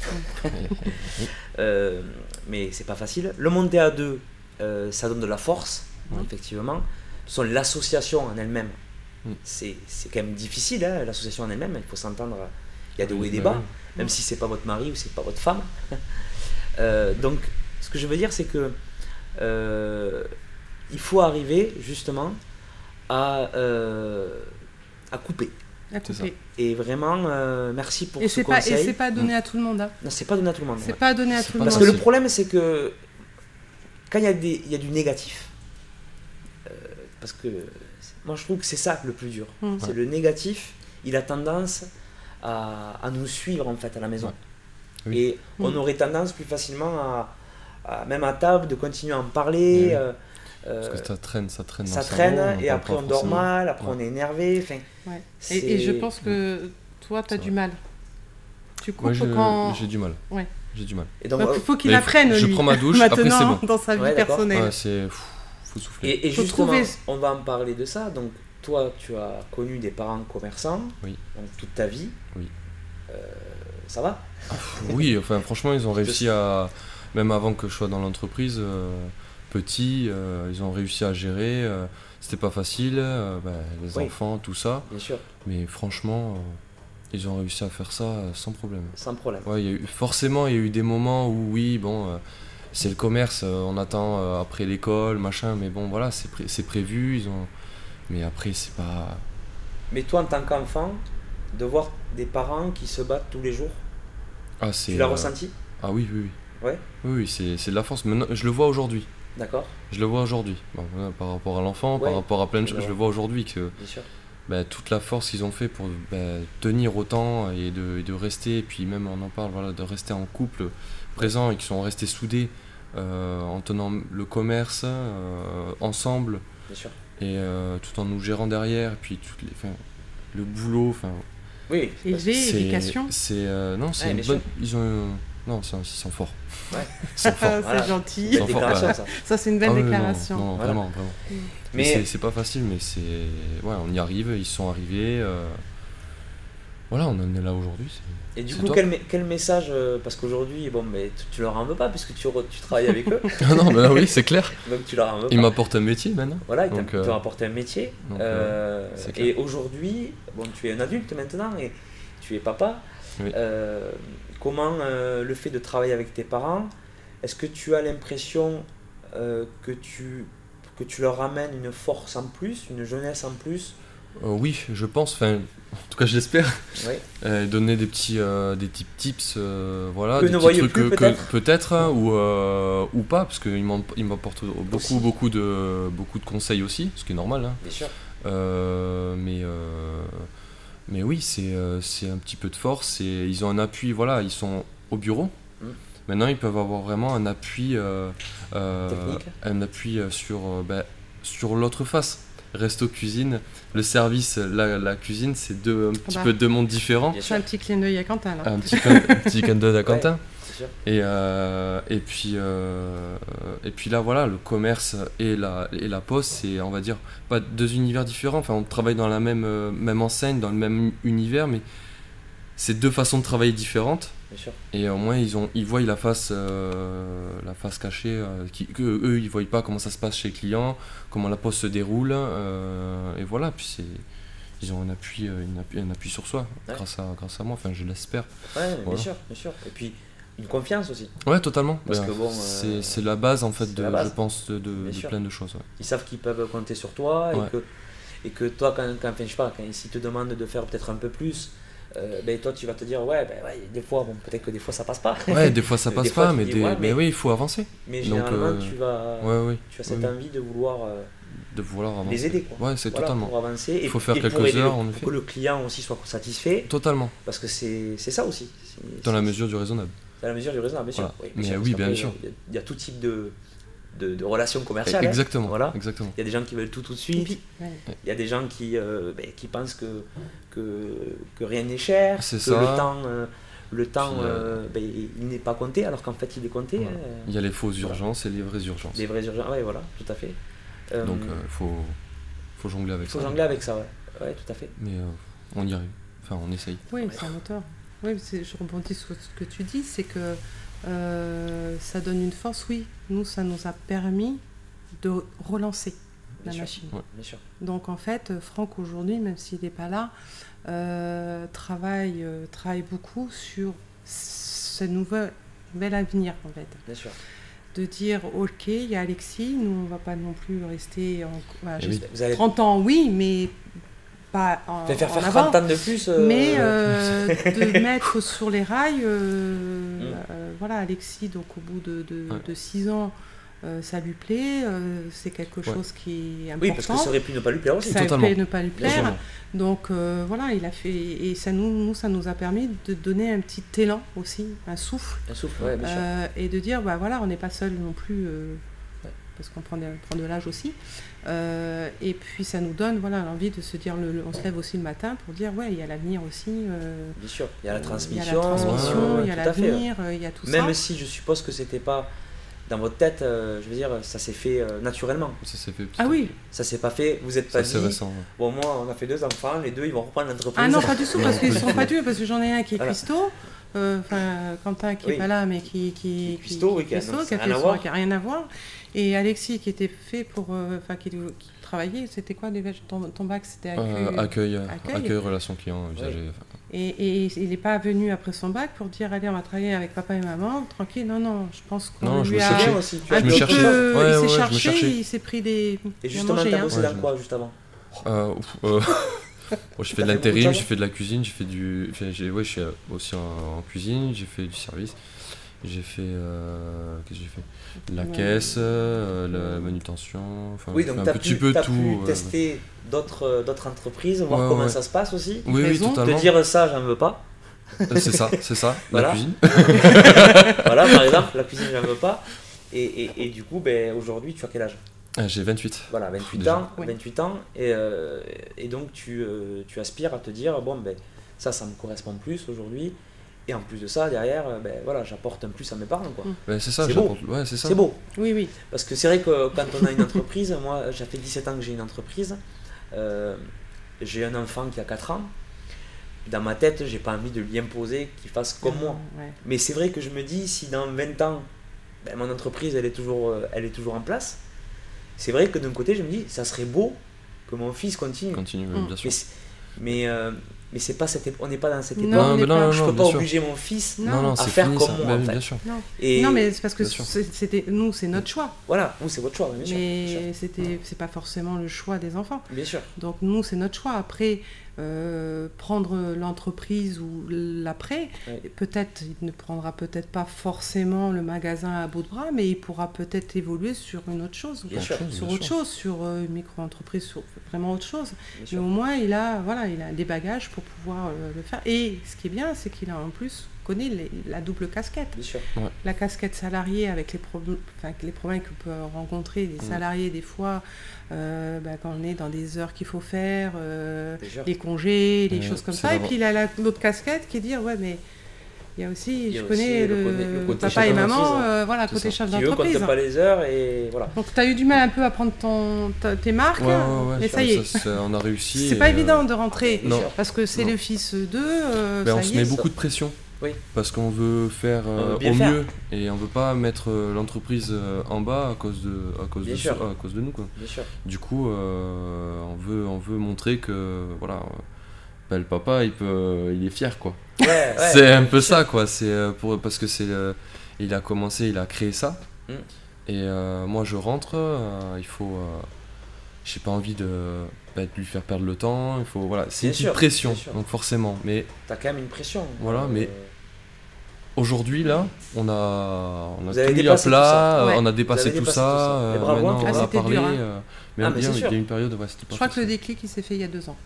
Euh, mais c'est pas facile. Le monter à deux, euh, ça donne de la force, Ouais. effectivement. De toute façon, l'association en elle-même, Mm. c'est c'est quand même difficile, hein, l'association en elle-même, il faut s'entendre. Il y a des hauts et des Bah bas, oui. même si c'est pas votre mari ou c'est pas votre femme. Euh, donc, ce que je veux dire, c'est que euh, il faut arriver justement à, euh, à couper. À C'est ça. couper. Et vraiment, euh, merci pour Et ce c'est pas, et conseil. c'est pas donné à tout le monde. hein. Non, c'est pas donné à tout le monde. C'est ouais. pas donné à C'est tout le pas Parce monde. que le facile. problème, c'est que quand il y, a des- il y a du négatif, euh, parce que moi je trouve que c'est ça le plus dur. Mm. C'est Ouais. le négatif, il a tendance à, à nous suivre en fait à la maison. Ouais. Oui. Et on Mm. aurait tendance plus facilement à, à- même à table, de continuer à en parler. Oui. euh, Parce euh, que ça traîne, ça traîne. dans ça le cerveau, traîne en et parle après pas on dort forcément. mal, après Ouais. on est énervé. Enfin, Ouais. c'est- Et, et je pense que toi, tu as C'est du vrai. mal. Tu coupes Moi, je- quand. j'ai du mal. Ouais. J'ai du mal. Et donc, Donc, euh, il faut qu'il Mais apprenne. je lui, prends ma douche, après, c'est maintenant, bon. dans sa vie Ouais, d'accord. personnelle. Ouais, c'est. pff, Faut souffler. Et, et Faut justement, trouver- on va en parler de ça. Donc, toi, tu as connu des parents commerçants, Oui. donc toute ta vie. Oui. Euh, ça va? Oui, enfin, franchement, ils ont Je réussi sais. à. Même avant que je sois dans l'entreprise, euh, petit, euh, ils ont réussi à gérer. euh, C'était pas facile, euh, bah, les Oui. enfants, tout ça. Bien sûr, Mais franchement, euh, ils ont réussi à faire ça euh, sans problème. sans problème. Ouais, il y a eu, forcément, il y a eu des moments où, oui, bon, euh, c'est le commerce, euh, on attend euh, après l'école, machin, mais bon, voilà, c'est pré- c'est prévu, ils ont. Mais après, c'est pas. Mais toi, en tant qu'enfant, de voir des parents qui se battent tous les jours, Ah, c'est. tu l'as euh, ressenti? Ah oui, oui, oui. Ouais. Oui, oui, c'est c'est de la force. Maintenant, je le vois aujourd'hui. D'accord, Je le vois aujourd'hui. Bon, voilà, par rapport à l'enfant, Ouais. par rapport à plein de choses, je Évidemment. le vois aujourd'hui que bien sûr. bah, toute la force qu'ils ont fait pour bah, tenir autant et de, et de rester, et puis même on en parle, voilà, de rester en couple présent et qu'ils sont restés soudés euh, en tenant le commerce euh, ensemble Bien sûr. et euh, tout en nous gérant derrière, et puis toutes les, enfin, le boulot, enfin, Oui, Élevé, c'est- éducation. C'est euh, non, c'est Ouais, une bien bonne. sûr. Ils ont non, c'est- ils sont forts. Ouais. Ils sont forts. Ah, Voilà. c'est gentil. belle Sans déclaration, forme, ça. Ça, c'est une belle Ah oui, non, déclaration. Non, Voilà. vraiment, vraiment. Mais Mais c'est- c'est pas facile, mais c'est. Ouais, on y arrive, ils sont arrivés. euh, Voilà, on en est là aujourd'hui. c'est- et du c'est coup, top. quel, me- quel message, euh, parce qu'aujourd'hui, bon, mais tu, tu leur en veux pas puisque tu, re- tu travailles avec eux, Ah non, mais là, oui, c'est clair. donc tu leur en veux Ils pas. m'apportent un métier maintenant. Voilà, ils Donc, t'ont euh, t'ont apporté un métier. donc, Euh, c'est clair. et aujourd'hui, bon, tu es un adulte maintenant et tu es papa. Oui. Euh, comment euh, le fait de travailler avec tes parents, est-ce que tu as l'impression euh, que, tu, que tu leur amènes une force en plus, une jeunesse en plus Euh, oui, je pense, enfin, en tout cas je l'espère. Ouais. Euh, donner des petits, euh, des petits tips, euh, voilà, Que des ne petits voyez trucs plus, que, peut-être. que- peut-être hein, ou, euh, ou pas, parce qu'il m'en- il m'apporte beaucoup, Aussi. beaucoup de, beaucoup de conseils aussi, ce qui est normal. Hein. Bien sûr. Euh, mais, euh, mais oui, c'est, euh, c'est un petit peu de force. Et ils ont un appui, voilà, ils sont au bureau. Mm. Maintenant, ils peuvent avoir vraiment un appui, euh, euh, Technique. un appui euh, sur, euh, ben, sur l'autre face. Resto cuisine, le service, la, la cuisine, c'est deux, un petit bah. peu deux mondes différents. Bien C'est sûr. un petit clin d'œil à Quentin là. Un petit, un petit clin d'œil à Quentin. C'est sûr. Et, euh, et, puis, euh, et puis là, voilà, le commerce et la, et la poste, c'est, on va dire, pas deux univers différents. Enfin, on travaille dans la même, euh, même enseigne, dans le même univers, mais c'est deux façons de travailler différentes. Bien sûr. Et au moins, ils, ont, ils voient la face, euh, la face cachée, euh, qui, que eux, ils ne voient pas comment ça se passe chez les clients, comment la poste se déroule. Euh, et voilà, puis c'est, ils ont un appui, euh, une appui, un appui sur soi, Ouais. grâce, à, grâce à moi, enfin, je l'espère. Ouais, bien Voilà. sûr, bien sûr. Et puis une confiance aussi. Ouais, totalement. Parce Ben, que bon, c'est, euh, c'est la base, en fait, c'est de, la base. je pense, de, de, Bien de sûr. plein de choses. Ouais. Ils savent qu'ils peuvent compter sur toi et Ouais. que et que toi quand, quand enfin, je sais pas, quand s'ils te demandent de faire peut-être un peu plus, euh, ben toi tu vas te dire ouais ben ouais, des fois bon peut-être que des fois ça passe pas. Ouais, des fois ça Des passe fois, pas, tu mais, dis, des- ouais, mais mais- oui, il faut avancer. Mais Donc, généralement euh, tu vas Ouais, oui. tu as cette oui, oui. envie de vouloir euh, De vouloir avancer. les aider quoi. Ouais, c'est Voilà, totalement. pour avancer et, Il faut faire et pour quelques aider heures, le- en pour effet. que le client aussi soit satisfait Totalement. parce que c'est c'est ça aussi. C'est- Dans la c'est- mesure du raisonnable. Dans la mesure du raisonnable, bien sûr. Voilà. Oui, Mais sûr, oui, parce bien qu'après, sûr. Il y, a, il y a tout type de, de, de relations commerciales. hein. Exactement. Voilà. Exactement. Il y a des gens qui veulent tout tout de Et suite. puis, ouais. Il y a des gens qui, euh, ben, qui pensent que, que, que rien n'est cher, C'est que ça. le temps, euh, le temps Puis, euh, euh, ben, il n'est pas compté, alors qu'en fait il est compté. Voilà. hein. Il y a les fausses urgences et les vraies urgences. Les vraies urgences, ouais, voilà, tout à fait. Euh, Donc il faut, faut jongler avec il faut ça. jongler avec ça, ouais. Ouais, tout à fait. Mais euh, on y arrive. Enfin, on essaye. Oui, c'est un moteur. Oui, c'est- je rebondis sur ce que tu dis, c'est que euh, ça donne une force, oui. Nous, ça nous a permis de relancer la Bien sûr. machine. Ouais. Bien sûr. Donc en fait, Franck aujourd'hui, même s'il n'est pas là, euh, travaille, euh, travaille beaucoup sur ce nouvel, nouvel avenir en fait. Bien sûr. De dire ok, il y a Alexis, nous on va pas non plus rester en voilà, Eh juste oui. Vous allez trente ans, oui, mais pas en, faire faire en trente avant. ans de plus. euh, Mais euh, de mettre sur les rails, euh, Mm. euh, voilà, Alexis, donc au bout de, de, Ouais. de six ans, euh, ça lui plaît, euh, c'est quelque Ouais. chose qui est important. Oui, parce que ça aurait pu ne pas lui plaire aussi. ça lui Totalement. plaît, ne pas lui Bien plaire. sûr. Donc euh, voilà, il a fait, et ça nous, nous, ça nous a permis de donner un petit élan aussi, un souffle, Un souffle, ouais, bien sûr. euh, et de dire, bah voilà, on n'est pas seul non plus, euh, Ouais. parce qu'on prend de, prend de l'âge aussi. Euh, et puis ça nous donne voilà l'envie de se dire, le, le- on se lève aussi le matin pour dire, ouais, il y a l'avenir aussi. euh, Bien sûr. Il y a la euh, transmission. Il y a la transmission, ouais, il y a tout à fait, ouais. l'avenir, euh, il y a tout Même ça. si je suppose que c'était pas dans votre tête, euh, je veux dire, ça s'est fait euh, naturellement. Ça s'est fait petit Ah à oui. petit. Ça s'est pas fait, vous êtes Ça pas c'est dit, récent. ouais. bon moi on a fait deux enfants, les deux ils vont reprendre l'entreprise. Ah non, pas du tout, parce Non, qu'ils pas sont du pas tout. du parce que j'en ai un qui est Voilà. cuistot, euh, enfin Quentin qui Oui. est pas là, mais qui qui Qui est qui- cuistot, oui, qui qui a- est cuistot, ça qui a a fait rien à son- voir. qui a rien à voir, et Alexis qui était fait pour, euh, enfin qui, qui travaillait, c'était quoi déjà ton, ton bac, c'était accueil, Euh, accueil, euh, accueil. accueil, relation client, usager. enfin, et, et il n'est pas venu après son bac pour dire allez on va travailler avec papa et maman, tranquille, non non, je pense qu'on Non, je lui me a cherchais. Bien aussi, tu un as Je me peu, d'autres cherchais. choses. Ouais, il ouais, s'est ouais, je me cherché, cherchais. il s'est pris des, Et il a justement, mangé, t'as hein. bossé Ouais, dans je- quoi justement Euh, ouf, euh, bon, j'ai fait T'as de fait beaucoup de l'intérim, choses j'ai fait de la cuisine, j'ai fait du. Enfin, j'ai, ouais, je suis aussi en, en cuisine, j'ai fait du service, j'ai fait. Euh, qu'est-ce que j'ai fait? De la Ouais. caisse, euh, la manutention, enfin, Oui, j'ai fait donc un t'as petit pu, peu t'as tout. pu ouais, ouais. tester d'autres euh, d'autres entreprises, voir Ouais, comment ouais. ça se passe aussi. Oui, oui, Raison. totalement. Te dire ça, j'en veux pas. Euh, C'est ça, c'est ça, Voilà. la cuisine. Voilà, par exemple, la cuisine, j'en veux pas. Et, et, et du coup, ben, aujourd'hui, tu as quel âge? Ah, j'ai vingt-huit. Voilà, vingt-huit Déjà. ans, Oui. vingt-huit ans, et, euh, et donc tu, euh, tu aspires à te dire, bon, ben, ça, ça me correspond plus aujourd'hui, et en plus de ça, derrière, euh, ben, voilà, j'apporte un plus à mes parents, quoi. Mm. Ouais, c'est ça, C'est j'apporte- ouais, c'est ça. C'est beau, Oui oui. parce que c'est vrai que quand on a une entreprise, moi, ça fait dix-sept ans que j'ai une entreprise, euh, j'ai un enfant qui a quatre ans, dans ma tête, j'ai pas envie de lui imposer qu'il fasse comme moi. Ouais. Mais c'est vrai que je me dis, si dans vingt ans, ben, mon entreprise, elle est toujours, euh, elle est toujours en place, c'est vrai que d'un côté, je me dis, ça serait beau que mon fils continue. Continue, Mm. bien sûr. Mais, c'est- mais, euh, mais c'est pas cette épo- on n'est pas dans cette Non, époque. on Non, n'est mais non, pas- non, Je non, peux bien pas sûr. obliger mon fils Non. Non, non, à c'est faire fini, comme ça. moi, Bah en oui, fait. bien sûr. Non. Et non, mais c'est parce que bien sûr. c'est- c'était nous, c'est notre choix. voilà, vous c'est votre choix, bien sûr. Bien sûr. Mais c'était, c'est pas forcément le choix des enfants. Bien sûr. Donc nous, c'est notre choix. Après, euh, prendre l'entreprise ou l'après, Ouais. peut-être, il ne prendra peut-être pas forcément le magasin à bout de bras, mais il pourra peut-être évoluer sur une autre chose. Bien ou sûr. sur bien autre sûr. chose, sur euh, une micro-entreprise, sur vraiment autre chose. Bien Mais sûr. au moins, il a, voilà, il a des bagages pour pouvoir euh, le faire. Et ce qui est bien, c'est qu'il a en plus connaît les- la double casquette. Bien sûr. La casquette salariée avec les, problèmes, enfin, avec les problèmes que peut rencontrer les Mm. salariés des fois, euh, bah, quand on est dans des heures qu'il faut faire, euh, Bien sûr. les congés, les Ouais, choses comme c'est ça. Et d'abord- puis il a la- l'autre casquette qui est dire, ouais, mais il y a aussi, Il y a je aussi connais le le, côté- le côté papa chef et d'entreprise, maman, hein. euh, voilà, C'est côté ça. chef Qui eux d'entreprise. comptent pas les heures et voilà. Donc tu as eu du mal un peu à prendre ton, ta- tes marques, Ouais, ouais, ouais, mais ça y est. ça, on a réussi. C'est et, pas euh, évident de rentrer, Bien non. sûr. parce que c'est Non. le fils d'eux, euh, Ben, ça on se y met est. beaucoup de pression. Oui. Parce qu'on veut faire euh, On veut bien au faire. mieux et on veut pas mettre euh, l'entreprise euh, en bas à cause de à cause Bien de sûr. à cause de nous quoi. Bien sûr. Du coup euh, on veut on veut montrer que voilà euh, ben, le papa il peut il est fier quoi. Ouais, ouais. c'est un peu ça quoi, c'est euh, pour parce que c'est euh, il a commencé, il a créé ça. Mm. Et euh, moi je rentre, euh, il faut euh, j'ai pas envie de, bah, de lui faire perdre le temps, il faut voilà, c'est Bien une petite sûr, pression bien sûr. donc forcément mais T'as quand même une pression. Voilà, mais Euh, aujourd'hui, là, on a, on a Vous avez tout mis à dépassé tout plat, ça. euh, Ouais. on a Vous dépassé avez tout dépassé ça, tout ça. euh, Et bravo, maintenant hein. on Ah, en a c'était parlé, dur, hein. euh, mais Ah, mais bien, c'est il y a sûr. une période, ouais, c'était pas Je crois que le facile. déclic, il s'est fait il y a deux ans.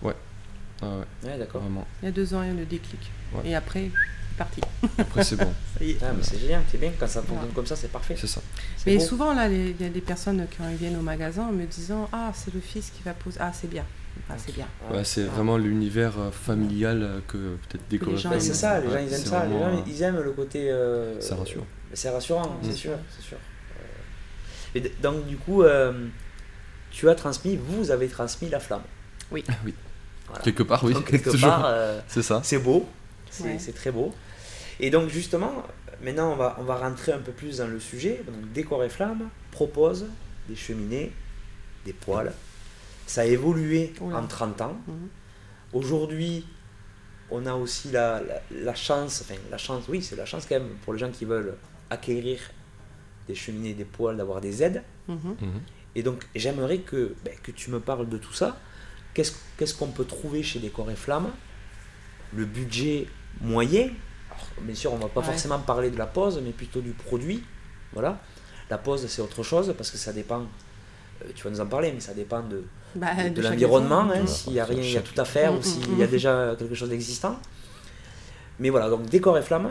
Ah ouais, Ouais, d'accord. vraiment. Il y a deux ans, il y a le déclic. Ouais. Et après, c'est parti. Après, c'est bon, Ça y est. Ah, mais c'est génial, c'est bien quand ça fonctionne Voilà. comme ça, c'est parfait. c'est ça. C'est Mais beau. souvent, là, les- il y a des personnes qui viennent au magasin en me disant, ah, c'est le fils qui va poser. Ah, c'est bien. Ah, c'est bien. Ah, Ouais, c'est Ah. vraiment l'univers euh, familial euh, que peut-être décorer. gens Ouais, aiment. c'est ça, les gens Ouais, ils aiment c'est ça, les vraiment, gens euh, ils aiment le côté. euh, ça rassure. euh, C'est rassurant, Mm. c'est sûr, c'est sûr. Euh, Et d- donc du coup, euh, tu as transmis, vous avez transmis la flamme. Oui, Voilà. quelque part, oui, Donc, quelque toujours. part, euh, C'est ça. c'est beau, c'est Ouais. c'est très beau. Et donc justement, maintenant on va, on va rentrer un peu plus dans le sujet. Donc Décor et Flamme propose des cheminées, des poêles. Ça a évolué Oula. en trente ans. Mhm. Aujourd'hui, on a aussi la, la, la chance, enfin la chance, oui, c'est la chance quand même pour les gens qui veulent acquérir des cheminées, des poêles, d'avoir des aides. Mhm. Mhm. Et donc, j'aimerais que, ben, que tu me parles de tout ça. Qu'est-ce qu'est-ce qu'on peut trouver chez Décor et Flamme? Le budget moyen. Alors, bien sûr, on ne va pas Ouais. forcément parler de la pose, mais plutôt du produit. Voilà. La pose, c'est autre chose parce que ça dépend. euh, tu vas nous en parler, mais ça dépend de, Bah, de, de de chaque l'environnement, maison. hein, Ouais, s'il n'y a ça, rien, il y a chaque- tout à faire Mm, ou mm, s'il y a mm. déjà quelque chose d'existant. Mais voilà, donc Décor et Flamme,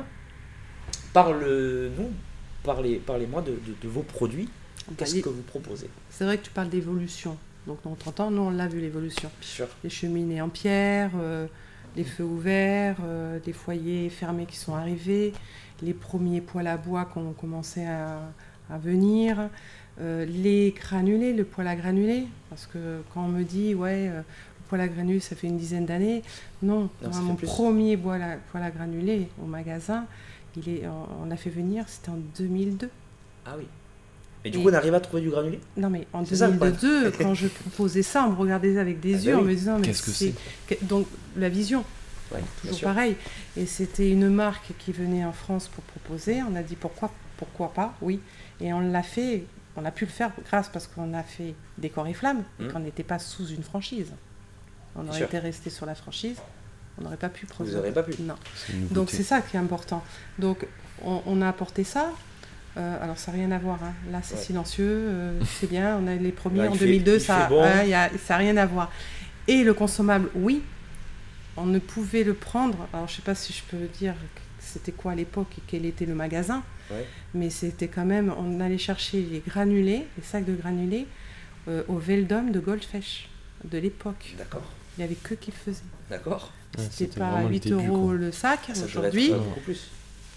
parle-nous, parlez, parlez-moi de, de, de vos produits, qu'est-ce Bah, que vous proposez? C'est vrai que tu parles d'évolution. Donc, dans trente ans, nous, on l'a vu, l'évolution. Bien sûr. Les cheminées en pierre, euh, les feux ouverts, euh, des foyers fermés qui sont arrivés, les premiers poêles à bois qui ont commencé à, à venir, euh, les granulés, le poêle à granulés, parce que quand on me dit, ouais, euh, le poêle à granulés, ça fait une dizaine d'années, non, Non, moi, ça fait mon plus. premier poêle à, poêle à granulés au magasin, il est, on, on l'a fait venir, c'était en deux mille deux. Ah oui. Et du Et- coup, on arrive à trouver du granulé? Non mais en C'est ça, le deux mille deux, quand je proposais ça, on me regardait avec des Ah yeux bah en oui. me disant mais Qu'est-ce que c'est que- donc la vision, Ouais, bien toujours sûr. pareil. Et c'était une marque qui venait en France pour proposer. On a dit pourquoi pourquoi pas, oui. Et on l'a fait. On a pu le faire grâce parce qu'on a fait Décor et Flamme et Mhm. qu'on n'était pas sous une franchise. On Bien aurait sûr. été resté sur la franchise, on n'aurait pas pu produire. n'aurez pas pu. Non. C'est une Donc nouveauté. c'est ça qui est important. Donc on, on a apporté ça. Euh, alors ça n'a rien à voir. hein. Là c'est Ouais. silencieux, euh, c'est bien. On a les premiers Là, il en fait- deux mille deux, il ça, fait bon. ouais, y a- ça n'a rien à voir. Et le consommable, oui, on ne pouvait le prendre. Alors je ne sais pas si je peux dire que c'était quoi à l'époque et quel était le magasin, Ouais. mais c'était quand même. On allait chercher les granulés, les sacs de granulés euh, au Veldom de Goldfish de l'époque. D'accord. Il n'y avait que qui le faisaient. D'accord. Ouais, C'était pas vraiment le huit début, euros quoi. le sac Ah, ça devait aujourd'hui. être beaucoup plus.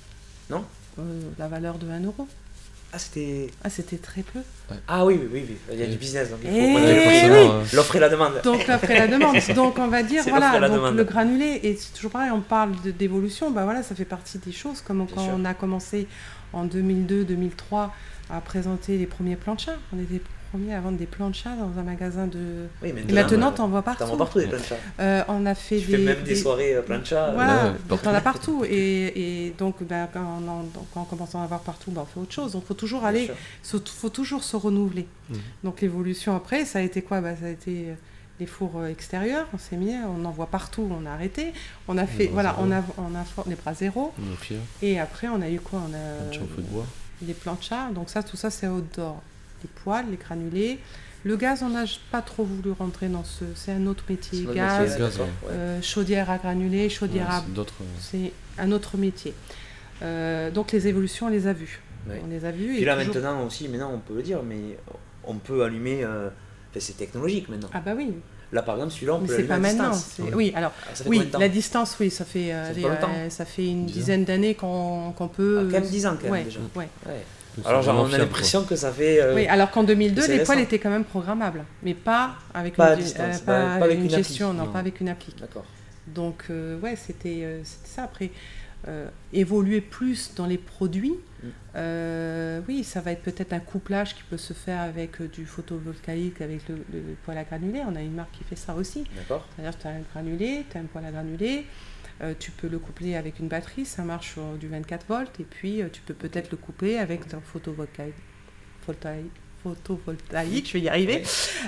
Euh, la valeur de un euro. Ah, c'était. Ah, c'était très peu. Ah oui, oui, oui, oui. Il y a Et- du business. Donc il faut Eh pas oui. dire forcément, euh, l'offre et la demande. Donc l'offre et la demande. Donc on va dire, C'est l'offre et voilà, la donc demande. le granulé, et c'est toujours pareil, on parle de- d'évolution, bah voilà, ça fait partie des choses, comme Bien quand sûr. on a commencé en deux mille deux deux mille trois à présenter les premiers planchas. On était premiers à vendre des planchas dans un magasin de... Oui, Et maintenant, t'en vois partout. T'en vois partout des planchas. Euh, on a fait Tu des... fais même des, des... soirées euh, plancha. Voilà, Ouais, partout. t'en as partout. Et, et donc, ben, quand, on en, quand on commence à en avoir partout, ben, on fait autre chose. Donc, il faut toujours Bien aller... sûr. Il faut toujours se renouveler. Mhm. Donc, l'évolution après, ça a été quoi? Ben, ça a été... les fours extérieurs, on s'est mis, on en voit partout, on a arrêté. On a fait, Les bras voilà, zéro. on a, on a for- les bras zéro. Nos pieds, Et après, on a eu quoi? On a un petit feu de bois. les planchas. Donc ça, tout ça, c'est outdoor. Les poêles, les granulés. Le gaz, on n'a pas trop voulu rentrer dans ce... C'est un autre métier. C'est notre Gaz, métier, gaz, d'accord, ouais. ouais. euh, chaudière à granulés, chaudière Ouais, à... c'est d'autres. C'est un autre métier. Euh, donc les évolutions, on les a vues. Ouais. On les a vues. Puis et là toujours- maintenant aussi, maintenant on peut le dire, mais on peut allumer. euh, Enfin, c'est technologique maintenant. Ah bah oui, Là par exemple, celui-là on mais peut c'est l'allumer pas à maintenant. distance. c'est- Ouais. Oui, alors, Ah, ça fait oui, combien de temps la distance, oui, ça fait, euh, Ça fait allez, pas longtemps. euh, ça fait une Dix ans. dizaine d'années qu'on qu'on peut... Ah, quand même dix ans, quand même, ouais, déjà. ouais. Ouais. Ils sont Alors genre, vraiment on a fiables, l'impression que ça fait. euh, Oui, alors qu'en deux mille deux, c'est les poêles récent. étaient quand même programmables, mais pas avec Pas à une, distance, euh, pas- pas pas avec avec une une appli. gestion, non, Non. pas avec une appli. D'accord. Donc, euh, ouais, c'était euh, c'était ça. Après, euh, évoluer plus dans les produits, Mm. euh, oui, ça va être peut-être un couplage qui peut se faire avec euh, du photovoltaïque, avec le, le- le poêle à granulés. On a une marque qui fait ça aussi. D'accord. C'est-à-dire que tu as un granulé, tu as un poêle à granulés, euh, tu peux le coupler avec une batterie, ça marche sur du vingt-quatre volts, et puis euh, tu peux peut-être le coupler avec ton photovoltaïque. Photovoltaïque, photovoltaïque, je vais y arriver,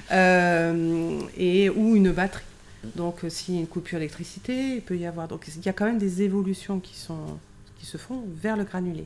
euh, et, ou une batterie. Donc, euh, s'il y a une coupure d'électricité, il peut y avoir. Donc, il y a quand même des évolutions qui, sont, qui se font vers le granulé.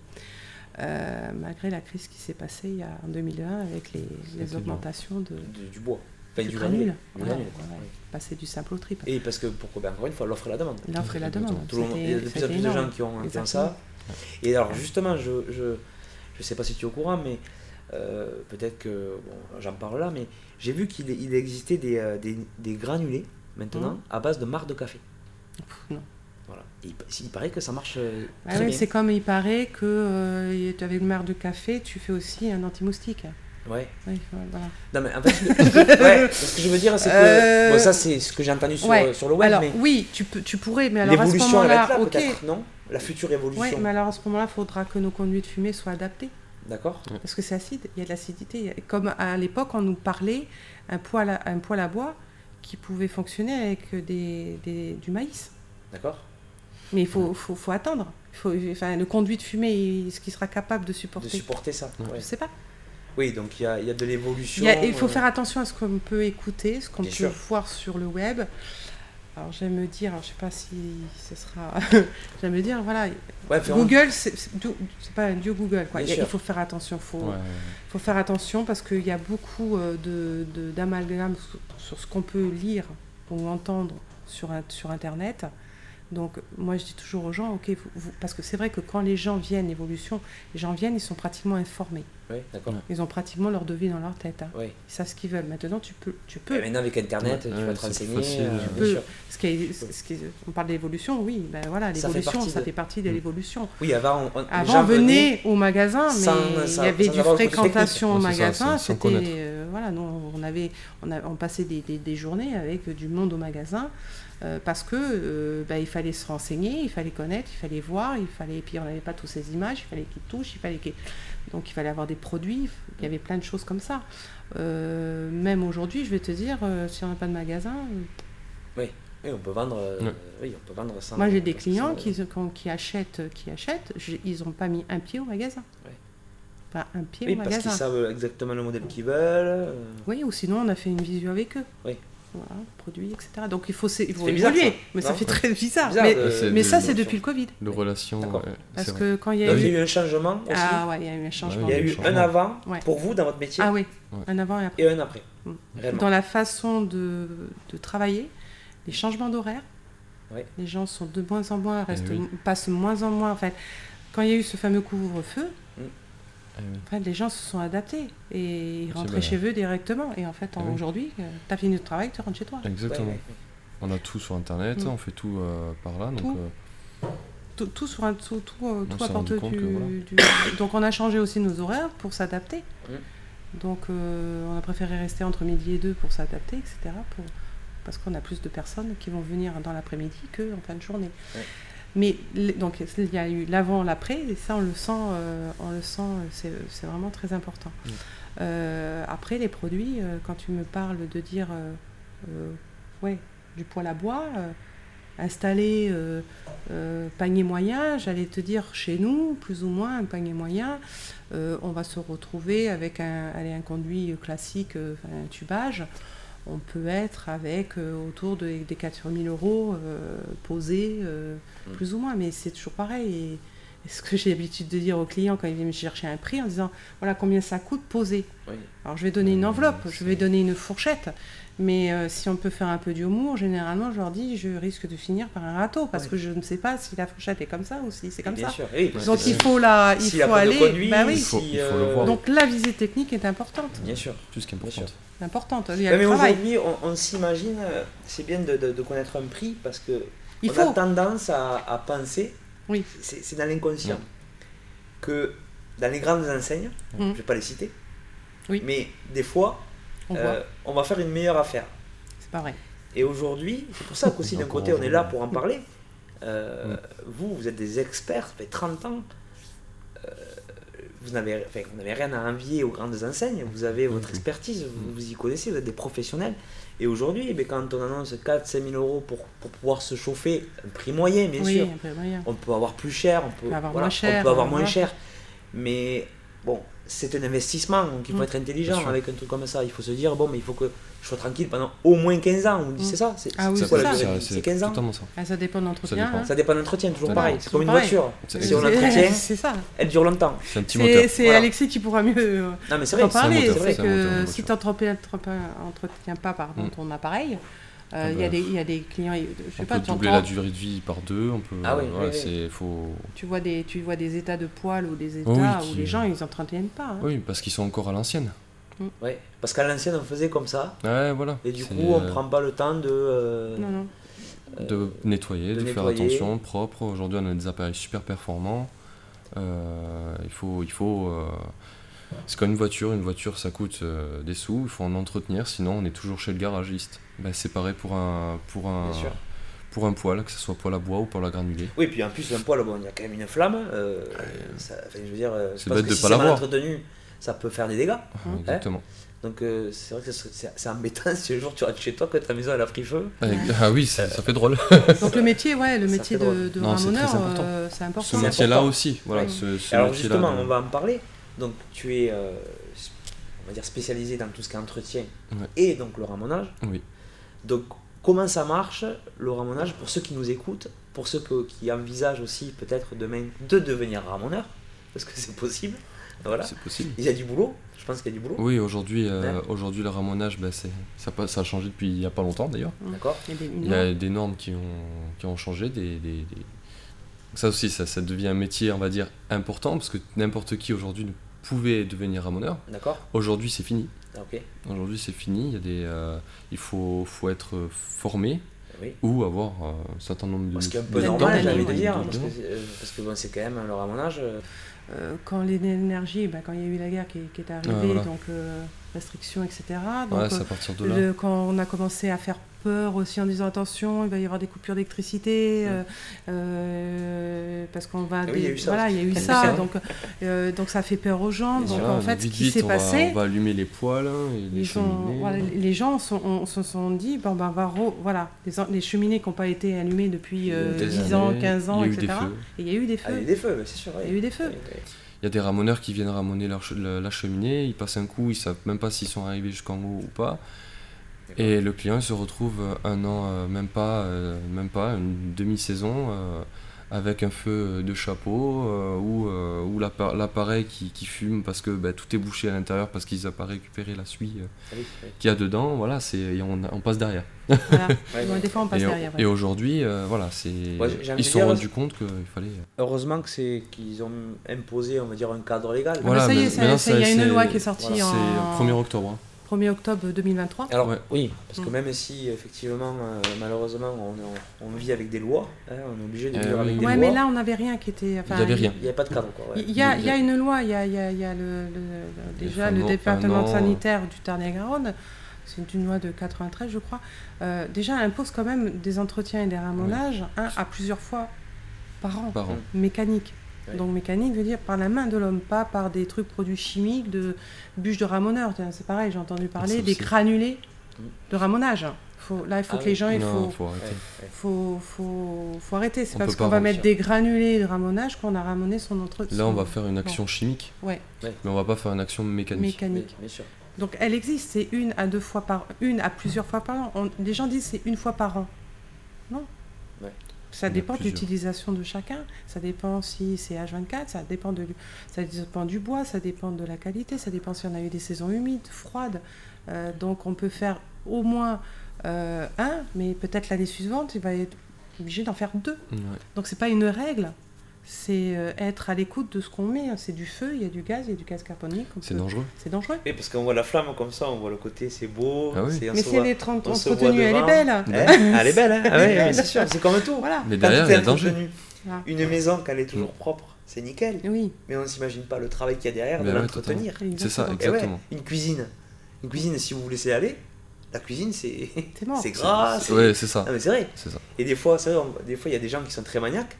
Euh, malgré la crise qui s'est passée il y a, en deux mille un avec les, les C'était augmentations de, Du, du bois. Enfin, du du granule. granule. Du Ouais, granule, ouais, quoi. ouais. Passer du simple au triple. Et parce que pourquoi ben, encore une fois, l'offre et la demande. L'offre et la demande. Tout le monde, il y a de C'était- plus en c'était plus de gens énorme. qui ont, qui ont Exactement. ça. Et alors justement, je je je sais pas si tu es au courant, mais euh, peut-être que bon, j'en parle là, mais j'ai vu qu'il il existait des, euh, des, des granulés maintenant Mhm. à base de marc de café. Pff, non. Voilà. Et il, il paraît que ça marche euh, Ah très ouais, bien. c'est comme il paraît que euh, avec le marc de café, tu fais aussi un anti-moustique. Ouais. Oui, voilà. Non mais en fait, je- ouais, ce que je veux dire, c'est que Euh, bon, ça c'est ce que j'ai entendu sur, Ouais. sur le web, alors mais oui, tu, peux, tu pourrais, mais alors à ce l'évolution elle va moment-là, être là ok. peut-être, non? La future évolution. Ouais, mais alors à ce moment-là, il faudra que nos conduits de fumée soient adaptés. D'accord. Parce que c'est acide, il y a de l'acidité. Il y a- Comme à l'époque, on nous parlait un poêle à, un poêle à bois qui pouvait fonctionner avec des, des- du maïs. D'accord. Mais il faut, faut, faut attendre. Il faut, enfin, le conduit de fumée, il- est-ce qu'il sera capable de De supporter supporter ça. Ouais. ouais. Je sais pas. Oui, donc il y a, il y a de l'évolution. Il, y a- il faut euh, faire attention à ce qu'on peut écouter, ce qu'on Bien peut sûr. voir sur le web. Alors j'aime me dire, alors, je sais pas si ce sera. j'aime me dire, voilà, ouais, faire- Google, c'est c'est Dieu- c'est pas un dieu Google, quoi. Bien Il, y a- sûr. il faut faire attention, faut, Ouais. faut faire attention parce qu'il y a beaucoup euh, de, de- d'amalgames sur, sur ce qu'on peut lire ou entendre sur, un- sur Internet. Donc moi je dis toujours aux gens, ok, vous- vous- parce que c'est vrai que quand les gens viennent, l'évolution, les gens viennent, ils sont pratiquement informés. Oui, d'accord. Ouais. Ils ont pratiquement leur devis dans leur tête. hein. Oui. Ils savent ce qu'ils veulent. Maintenant, tu peux, tu peux. Et maintenant avec Internet, Ouais, tu ouais, vas te c'est renseigner. facile, euh, tu bien peux. sûr. Ce qui est, ce qui est- on parle d'évolution, oui, ben voilà, Ça fait l'évolution, partie ça de- fait partie de Mm. l'évolution. Oui, avant, on, on- les Avant, gens on venait au magasin, mais sans- il sans- y avait sans du avoir le côté fréquentation au technique. Ouais, c'est ça, magasin. sans- sans C'était, connaître. euh, voilà, nous, on avait, on, a, on passait des, des- des journées avec du monde au magasin euh, parce que euh, ben, il fallait se renseigner, il fallait connaître, il fallait voir, il fallait, puis on n'avait pas toutes ces images, il fallait qu'ils touchent, il fallait qu'ils- donc il fallait avoir des produits, il y avait plein de choses comme ça. Euh, même aujourd'hui, je vais te dire, euh, si on n'a pas de magasin, euh, Oui, on peut vendre. euh, Ouais. Oui, on peut vendre sans. moi j'ai des sans- clients sans- qui, quand- qui achètent, qui achètent, j'ai- ils n'ont pas mis un pied au magasin. Ouais. Pas un pied Oui, au parce magasin. qu'ils savent exactement le modèle qu'ils veulent. euh, Oui, ou sinon on a fait une visio avec eux. Oui. Voilà, produits, et cetera. Donc il faut, c'est- il faut fait bizarre, évoluer, ça, mais ça non fait très bizarre. bizarre mais de- c'est mais de- ça, c'est de- depuis le Covid. De relations. D'accord. ouais, Parce c'est vrai. que quand il y Il y a a eu... eu un changement aussi. Ah ouais, il y a eu un changement. Il y a eu eu changement. un avant Ouais. pour vous dans votre métier Ah oui, Ouais. un avant et après. et un après. Mm. Réellement. Dans la façon de, de travailler, les changements d'horaire, Ouais. les gens sont de moins en moins, restent, oui. passent de moins en moins. En fait, quand il y a eu ce fameux couvre-feu, Eh oui. en fait, les gens se sont adaptés et ils C'est rentraient vrai. chez eux directement. Et en fait, Ah oui. aujourd'hui, tu as fini le travail, tu rentres chez toi. Ouais, Exactement. ouais, On a tout sur internet, Mm. on fait tout euh, par là. Donc, Tout. euh, Tout, tout sur un, tout, tout, euh, On tout s'est apporte rendu compte du, que voilà. du- Donc on a changé aussi nos horaires pour s'adapter. Mm. Donc euh, on a préféré rester entre midi et deux pour s'adapter, et cetera. Pour... Parce qu'on a plus de personnes qui vont venir dans l'après-midi qu'en fin de journée. Ouais. Mais donc il y a eu l'avant, l'après, et ça on le sent, euh, on le sent, c'est, c'est vraiment très important. Mmh. Euh, après les produits, euh, quand tu me parles de dire, euh, euh, ouais, du poêle à bois, euh, installé euh, euh, panier moyen, j'allais te dire chez nous, plus ou moins un panier moyen, euh, on va se retrouver avec un, allez, un conduit classique, euh, un tubage. On peut être avec euh, autour de, des quatre mille euros euh, posés, euh, mmh. plus ou moins, mais c'est toujours pareil. Et, et ce que j'ai l'habitude de dire aux clients quand ils viennent me chercher un prix, en disant voilà combien ça coûte posé. Oui. Alors je vais donner une enveloppe, mmh, je vais donner une fourchette, mais euh, si on peut faire un peu d'humour, généralement je leur dis je risque de finir par un râteau parce oui. que je ne sais pas si la fourchette est comme ça ou si c'est comme bien ça. Sûr, oui, donc il faut, la, il si faut aller. Conduit, bah oui. il faut, il faut le voir. Donc la visite technique est importante. Bien sûr, tout ce qui est important. Importante. Il y a ouais, mais aujourd'hui, on, on s'imagine, c'est bien de, de, de connaître un prix parce que il on faut. a tendance à, à penser, oui. c'est, c'est dans l'inconscient, oui. que dans les grandes enseignes, mmh. je ne vais pas les citer, oui. mais des fois, on, euh, on va faire une meilleure affaire. C'est pas vrai. Et aujourd'hui, c'est pour ça qu'aussi d'un côté, on est là pour en parler. Euh, mmh. Vous, vous êtes des experts, ça fait trente ans. Euh, Vous n'avez, enfin, vous n'avez rien à envier aux grandes enseignes, vous avez votre expertise, vous, vous y connaissez, vous êtes des professionnels. Et aujourd'hui, eh bien, quand on annonce quatre à cinq mille euros pour, pour pouvoir se chauffer, un prix moyen bien oui, sûr, un prix moyen. On peut avoir plus cher, on peut, on peut avoir voilà, moins cher. On peut avoir moins cher. Mais bon, c'est un investissement, donc il faut mmh. être intelligent avec un truc comme ça. Il faut se dire, bon, mais il faut que je sois tranquille pendant au moins quinze ans. On dit, mmh. c'est ça c'est, ah oui, c'est, c'est quoi ça. la durée c'est, c'est quinze ans ça. Ah, ça dépend de l'entretien. Ça dépend, hein. ça dépend de l'entretien, toujours ça pareil. c'est c'est comme une pareil. voiture. C'est, si on l'entretient, c'est ça. Elle dure longtemps. C'est un petit moteur. C'est, c'est voilà. Alexis qui pourra mieux euh, non, mais c'est vrai, en parler. C'est, c'est, vrai, c'est que si tu n'entretiens pas pardon, mmh. ton appareil, il euh, ah bah, y, y a des clients, je sais on pas, peut doubler la durée de vie par deux, on peut. Ah oui, ouais, oui, c'est, faut... Tu vois des, tu vois des états de poils ou des états oui, où qui... les gens ils n'entretiennent pas. Hein. Oui, parce qu'ils sont encore à l'ancienne. Mm. Oui, parce qu'à l'ancienne on faisait comme ça. Ouais, voilà. Et du c'est... coup on ne prend pas le temps de. Euh, non, non. Euh, de nettoyer, de, de nettoyer. Faire attention, propre. Aujourd'hui on a des appareils super performants. Euh, il faut, il faut. Euh... C'est comme une voiture, une voiture ça coûte euh, des sous, il faut en entretenir, sinon on est toujours chez le garagiste. Ben, c'est pareil pour un, pour, un, pour un poêle, que ce soit poêle à bois ou poêle à granulés. Oui, puis en plus un poêle, bon, il y a quand même une flamme, euh, ça, enfin, je veux dire, c'est parce bête que de si pas c'est mal l'avoir. entretenu, ça peut faire des dégâts. Ah, hein, exactement. Donc euh, c'est vrai que c'est, c'est embêtant si un jour tu rentres chez toi que ta maison elle a pris feu. Ah, ah oui, ça, ça fait drôle. Donc le métier, ouais, le métier de, de non, ramoneur, c'est, important. Euh, c'est important. Ce métier-là aussi, voilà. Oui. Ce, ce Alors métier-là, justement, de... on va en parler. Donc tu es, euh, on va dire, spécialisé dans tout ce qui est entretien ouais. et donc le ramonage. Oui. Donc comment ça marche le ramonage pour ceux qui nous écoutent, pour ceux que, qui envisagent aussi peut-être demain de devenir ramoneur, parce que c'est possible. Voilà. C'est possible. Il y a du boulot. Je pense qu'il y a du boulot. Oui, aujourd'hui, euh, ouais. aujourd'hui le ramonage, bah, c'est, ça, ça a changé depuis il n'y a pas longtemps d'ailleurs. D'accord. Il y a des, il y a des normes qui ont, qui ont changé. Des, des, des... Ça aussi, ça, ça devient un métier, on va dire, important, parce que n'importe qui aujourd'hui ne pouvait devenir ramoneur. D'accord. Aujourd'hui, c'est fini. Ok. Aujourd'hui, c'est fini. Il, y a des, euh, il faut, faut être formé. Oui. Ou avoir euh, un certain nombre de... Ce qui est un peu normal, j'ai envie de dire, parce que, euh, parce que bon, c'est quand même le ramonage... Euh... Euh, quand l'énergie, bah, quand il y a eu la guerre qui, qui est arrivée, ouais, voilà. donc euh, restrictions, et cetera. Donc, ouais, c'est à partir de là. Le, quand on a commencé à faire peur aussi en disant attention, il va y avoir des coupures d'électricité, euh, euh, parce qu'on va... Oui, des, il y a eu ça. Voilà, il y a eu ça, donc, euh, donc ça fait peur aux gens. Donc voilà, en fait, vite, ce qui vite, s'est on passé... Va, on va allumer les poêles et les cheminées. Ont, voilà, les gens sont, on, se sont dit, bon, ben, va re, voilà, les, les cheminées qui n'ont pas été allumées depuis euh, dix ans, quinze ans, et cetera. Et il y a eu des feux. Ah, il y a eu des feux, c'est sûr. Il y a eu des feux. Il y a des ramoneurs qui viennent ramoner leur, la cheminée, ils passent un coup, ils ne savent même pas s'ils sont arrivés jusqu'en haut ou pas. D'accord. Et le client il se retrouve un an, euh, même, pas, euh, même pas, une demi-saison, euh, avec un feu de chapeau euh, ou, euh, ou l'appare- l'appareil qui, qui fume parce que bah, tout est bouché à l'intérieur parce qu'ils n'ont pas récupéré la suie euh, ah oui, oui. qu'il y a dedans. Voilà, c'est, et on, on passe derrière. Voilà. ouais, ouais. Des fois on passe et, derrière. Ouais. Et aujourd'hui, euh, voilà, c'est, ouais, ils se sont rendus compte qu'il fallait... Heureusement que c'est, qu'ils ont imposé, on va dire, un cadre légal. Voilà, ça y est, il y a une loi qui est sortie voilà, en... C'est premier octobre. Hein. premier octobre deux mille vingt-trois. Alors ouais. oui, parce que mmh. même si effectivement, euh, malheureusement, on, on, on vit avec des lois, hein, on est obligé de vivre euh, avec oui. des ouais, lois. Mais là, on n'avait rien qui était... Enfin, il n'y avait rien. Il n'y avait pas de cadre. Quoi, ouais. Il y, a, il y a une loi, il y a, il y a, il y a le, le, le, déjà le département sanitaire du Tarn-et-Garonne, c'est une loi de quatre-vingt-treize, je crois, euh, déjà impose quand même des entretiens et des ramonages, oui. un à plusieurs fois par an, par an. mécanique. Ouais. Donc mécanique veut dire par la main de l'homme, pas par des trucs produits chimiques, de bûches de ramoneur. Tiens, c'est pareil, j'ai entendu parler Ça des aussi. granulés Mm. de ramonage. Faut, là, il faut Ah que oui. les gens, il Non, faut, faut arrêter. Ouais, ouais. faut, faut, faut arrêter. C'est On parce peut pas qu'on va rendre mettre ça. des granulés de ramonage qu'on a ramené son autre. Là, on son- va faire une action chimique, Ouais, mais on va pas faire une action mécanique. mécanique. Oui, bien sûr. Donc elle existe, c'est une à deux fois par une à plusieurs fois par an. On- les gens disent c'est une fois par an. Non. Ouais. Ça Il y en a dépend de plusieurs. l'utilisation de chacun. Ça dépend si c'est H vingt-quatre, ça dépend de ça dépend du bois, ça dépend de la qualité, ça dépend si on a eu des saisons humides, froides. Euh, donc on peut faire au moins euh, un, mais peut-être l'année suivante il va être obligé d'en faire deux. Ouais. Donc c'est pas une règle. C'est euh, être à l'écoute de ce qu'on met. C'est du feu, il y a du gaz, il y a du gaz carbonique. on C'est peut- dangereux. C'est dangereux. Oui, parce qu'on voit la flamme comme ça, on voit le côté, c'est beau. Ah oui. c'est- on Mais se si voit- elle est tren- on se voit entretenue, elle est devant. belle. Hein elle est belle, hein Ah ouais, Elle est ouais, belle. c'est sûr, c'est comme tout. Voilà. Mais Quand derrière, tout il y est a danger. entretenu. Voilà. Une maison, quand elle est toujours Mm. propre, c'est nickel. Oui. Mais on ne s'imagine pas le travail qu'il y a derrière Mais de ouais, l'entretenir. C'est ça, Exactement. Et ouais, exactement. une cuisine. Une cuisine, si vous vous laissez aller, la cuisine, c'est C'est mort. c'est gras. c'est- Ouais, c'est ça. Non, mais c'est vrai. C'est ça. Et des fois, c'est vrai, on- des fois, il y a des gens qui sont très maniaques.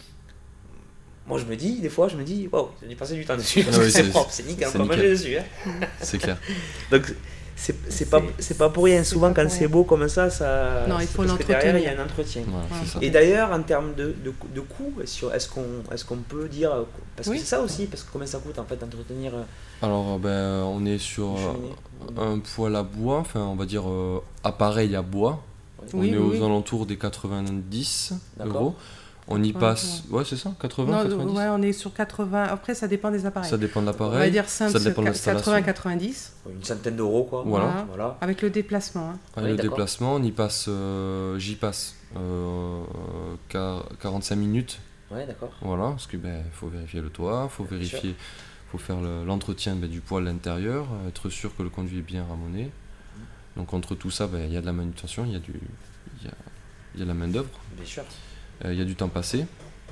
Moi, je me dis, des fois, je me dis, waouh, j'ai dû passer du temps dessus parce Ah que oui, c'est c'est- propre, c'est nickel, on c'est peut manger nickel. dessus. Hein. C'est clair. Donc, c'est c'est pas, C'est- c'est pas pour rien. c'est Souvent, pas quand pour c'est rien. beau comme ça, ça. Non, il c'est faut parce que derrière, il y a l'entretenir. un entretien. Voilà, Voilà. c'est ça. Et d'ailleurs, en termes de, de, de coût, sur- est-ce qu'on est qu'on peut dire. Parce que Oui. c'est ça aussi, parce que combien ça coûte en fait d'entretenir euh, Alors, ben, on est sur une euh, cheminée un poêle à bois, enfin, on va dire euh, appareil à bois. On Oui, est oui, aux oui. alentours des quatre-vingt-dix D'accord. euros. On y Ouais, passe, ouais, c'est ça, quatre-vingts, Non, quatre-vingt-dix. ouais, on est sur quatre-vingts. Après, ça dépend des appareils. Ça dépend de On va l'appareil. dire simple, ça dépend de l'installation. quatre-vingts quatre-vingt-dix. Une centaine d'euros, quoi. Voilà. Voilà. Avec le déplacement. hein. Avec Oui, le d'accord. déplacement, on y passe, euh, j'y passe euh, quar- quarante-cinq minutes. Ouais, d'accord. Voilà, parce que ben faut vérifier le toit, faut Bien vérifier, faut faire le- l'entretien ben, du poêle à l'intérieur, euh, être sûr que le conduit est bien ramoné. Donc entre tout ça, ben, il y a de la manutention, il y a du, il y a, il y a de la main d'œuvre, Bien sûr. euh, il y a du temps passé.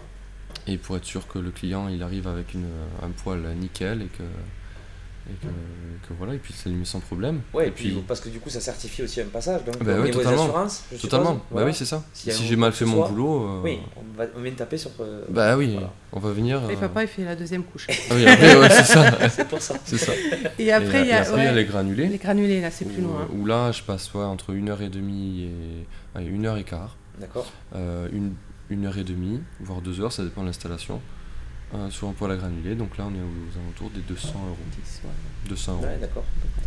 Et pour être sûr que le client il arrive avec une, un poêle nickel et que, et que, que voilà, il puisse s'allumer sans problème. Ouais, et et puis, puis parce que du coup, ça certifie aussi un passage. Donc, Bah au ouais, niveau des totalement. assurances, je suppose, totalement, bah voilà. oui c'est ça. S'il y a Si un j'ai mal quoi fait que ce mon soit, boulot, euh, Oui, on, va, on vient de taper sur. euh, bah oui, voilà. on va venir. Et euh, papa, il fait la deuxième couche. Ah oui, après, ouais, c'est ça. C'est pour ça. C'est ça. Et après, et, il y et a, après, il y a ouais, les granulés. les granulés, là, c'est plus où, loin. où là, je passe ouais, entre une heure et demie et allez, une heure et quart, D'accord. euh, une, une heure et demie, voire deux heures, ça dépend de l'installation, euh, sur un poêle à granulés. Donc là, on est aux alentours des deux cents euros. dix, ouais. deux cents euros. Ouais, d'accord.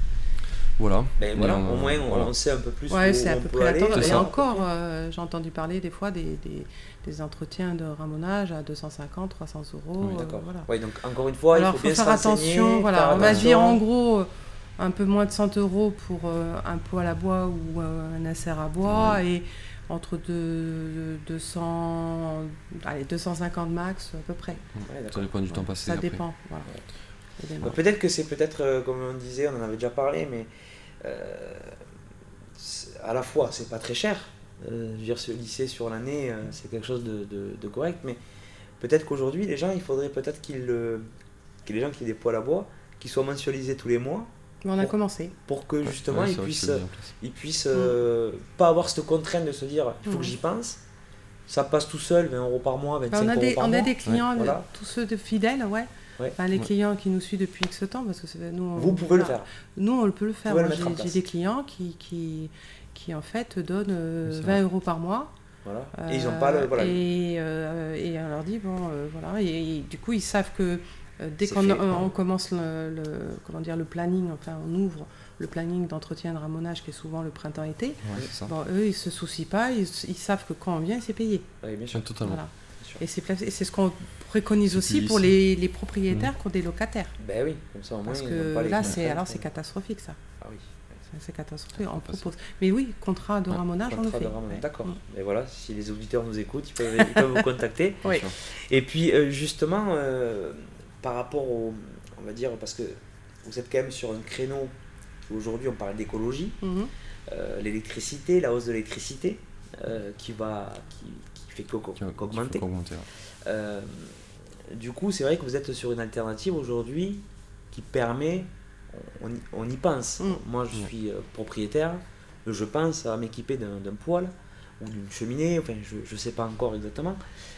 Voilà. Ben Et voilà, on- au moins, on, voilà. on sait un peu plus Ouais, où c'est à on peu peut près la aller. tendance. c'est Et ça. encore, euh, j'ai entendu parler des fois des, des, des entretiens de ramonage à deux cent cinquante, trois cents euros. Oui, euh, D'accord. voilà. Ouais, donc encore une fois, Alors, il il faut bien faire se renseigner, attention. Voilà, faire on va attention. dire en gros euh, un peu moins de cent euros pour euh, un poêle à bois ou euh, un insert à bois et entre deux- deux cents, allez, deux cent cinquante max à peu près. Ouais, Ça d'accord. dépend du temps passé. Ça après. dépend. Voilà. Ça dépend. Bah, peut-être que c'est peut-être, euh, comme on disait, on en avait déjà parlé, mais euh, c'est- à la fois, c'est pas très cher. Euh, je veux dire, se lisser sur l'année, euh, c'est quelque chose de, de- de correct, mais peut-être qu'aujourd'hui, les gens, il faudrait peut-être qu'ils, euh, que les gens qui aient des poêles à bois, qu'ils soient mensualisés tous les mois, Mais on a Bon. commencé. pour que Ouais, justement, ouais, c'est ils vrai que puissent, c'est mis en place. ils puissent euh, pas avoir cette contrainte de se dire, il faut Mm. que j'y pense. Ça passe tout seul, vingt euros par mois, Bah, vingt-cinq on a euros des, par on mois. a des clients, Ouais, de- voilà. tous ceux de fidèles, ouais. Ouais. Enfin, les Ouais. clients qui nous suivent depuis X temps, parce que c'est- nous, on- Vous pouvez le voilà. faire. Nous, on le peut le faire. pouvez le Moi, mettre en j'ai, j'ai place. des clients qui, qui, qui en fait, donnent euh, Oui, c'est vingt vrai. euros par mois. Voilà. Et ils n'ont pas le. Voilà. Et, euh, et on leur dit, bon, euh, voilà. Et, et du coup, ils savent que euh, dès C'est qu'on fait. euh, on commence le, le- comment dire, le planning, enfin, on ouvre le planning d'entretien de ramonage qui est souvent le printemps-été, Ouais, c'est ça. bon, eux, ils se soucient pas, ils, ils savent que quand on vient, c'est payé. Oui, bien sûr. Ouais, totalement. Voilà. Bien sûr. Et c'est, placé- et c'est ce qu'on préconise C'est aussi plus pour lisse. les, les propriétaires qui ont des locataires. Ben oui, comme ça au moins. Parce ils que n'ont pas les là, contraintes, c'est, alors, euh, c'est catastrophique, ça. Ah oui. C'est, c'est catastrophique, on Pas ça. propose. Mais oui, contrat de Ouais, ramonage, on le Contrat fait. de ramonage. Ouais. D'accord. Mm. Et voilà, si les auditeurs nous écoutent, ils peuvent, ils peuvent vous contacter. Oui. Sûr. Et puis euh, justement, euh, par rapport au, on va dire, parce que vous êtes quand même sur un créneau où aujourd'hui on parle d'écologie, Mhm. euh, l'électricité, la hausse de l'électricité, euh, qui va, qui, qui fait qu'au- Qui va- qu'il faut qu'augmenter. qu'augmenter, ouais. Euh, du coup, c'est vrai que vous êtes sur une alternative aujourd'hui qui permet, on, y- on y pense. Mm. Moi, je Mm. suis euh, propriétaire, je pense à m'équiper d'un d'un poêle ou d'une cheminée, enfin, je ne sais pas encore exactement.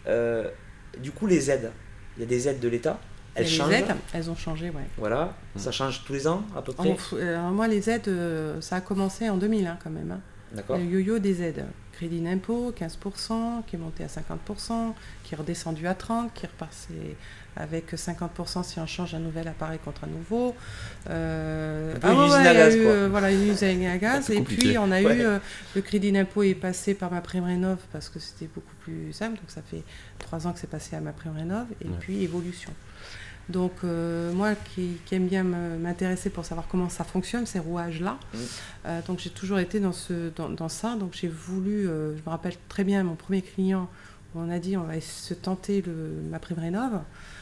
Euh, du coup, les aides, il y a des aides de l'État, elles Les changent. aides, elles ont changé, ouais. Voilà, Mm. ça change tous les ans à peu près. En f- alors moi, les aides, euh, ça a commencé en deux mille hein, quand même. Hein. D'accord. Le yo-yo des aides. Crédit d'impôt, quinze pour cent, qui est monté à cinquante pour cent, qui est redescendu à trente pour cent, qui est repassé avec cinquante pour cent si on change un nouvel appareil contre un nouveau. Euh, Un peu une usine il y à a gaz, eu, quoi. euh, voilà, une usine à gaz. peu Et compliqué. puis, on a Ouais. eu euh, le crédit d'impôt est passé par ma prime rénov parce que c'était beaucoup plus simple. Donc, ça fait trois ans que c'est passé à ma prime rénov. Et Ouais. puis, évolution. Donc, euh, moi qui, qui aime bien me- m'intéresser pour savoir comment ça fonctionne, ces rouages-là, Mm. euh, donc j'ai toujours été dans, ce, dans, dans ça. Donc, j'ai voulu, euh, je me rappelle très bien mon premier client où on a dit on va se tenter le, ma prime rénov.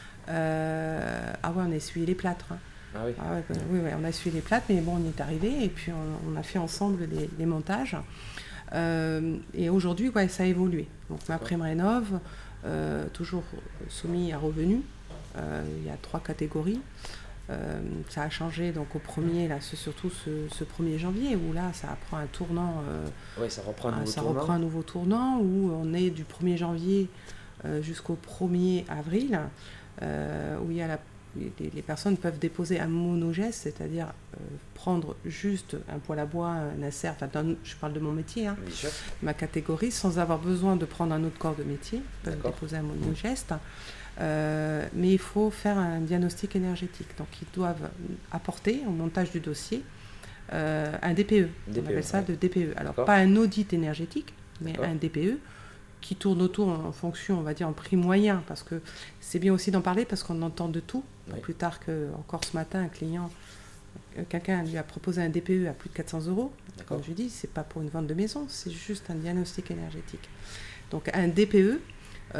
Euh, ah ouais, on a essuyé les plâtres. Hein. Ah oui. Ah ouais, bah, oui, ouais, on a essuyé les plâtres, mais bon, on y est arrivé et puis on, on a fait ensemble les, les montages. Euh, et aujourd'hui, ouais, ça a évolué. Donc, ma D'accord. prime rénov, euh, toujours soumis à revenus. Euh, il y a trois catégories. Euh, ça a changé donc au premier, là, c'est surtout ce, ce premier janvier, où là, ça prend un tournant, euh, Ouais, ça reprend un ah, nouveau ça tournant. reprend un nouveau tournant, où on est du premier janvier euh, jusqu'au premier avril, euh, où il y a la, les, les personnes peuvent déposer un monogeste, c'est-à-dire euh, prendre juste un poêle à bois, un insert, enfin, dans- je parle de mon métier, hein, Bien sûr. ma catégorie, sans avoir besoin de prendre un autre corps de métier, ils peuvent D'accord. déposer un monogeste. Euh, mais il faut faire un diagnostic énergétique. Donc, ils doivent apporter au montage du dossier euh, un D P E. D P E, On appelle ça ouais. le D P E. Alors, D'accord. pas un audit énergétique, mais D'accord. un D P E qui tourne autour en fonction, on va dire, en prix moyen, parce que c'est bien aussi d'en parler, parce qu'on entend de tout. Oui. Plus tard que, encore ce matin, un client, euh, quelqu'un lui a proposé un D P E à plus de quatre cents euros. D'accord. Comme je dis, c'est pas pour une vente de maison, c'est juste un diagnostic énergétique. Donc un D P E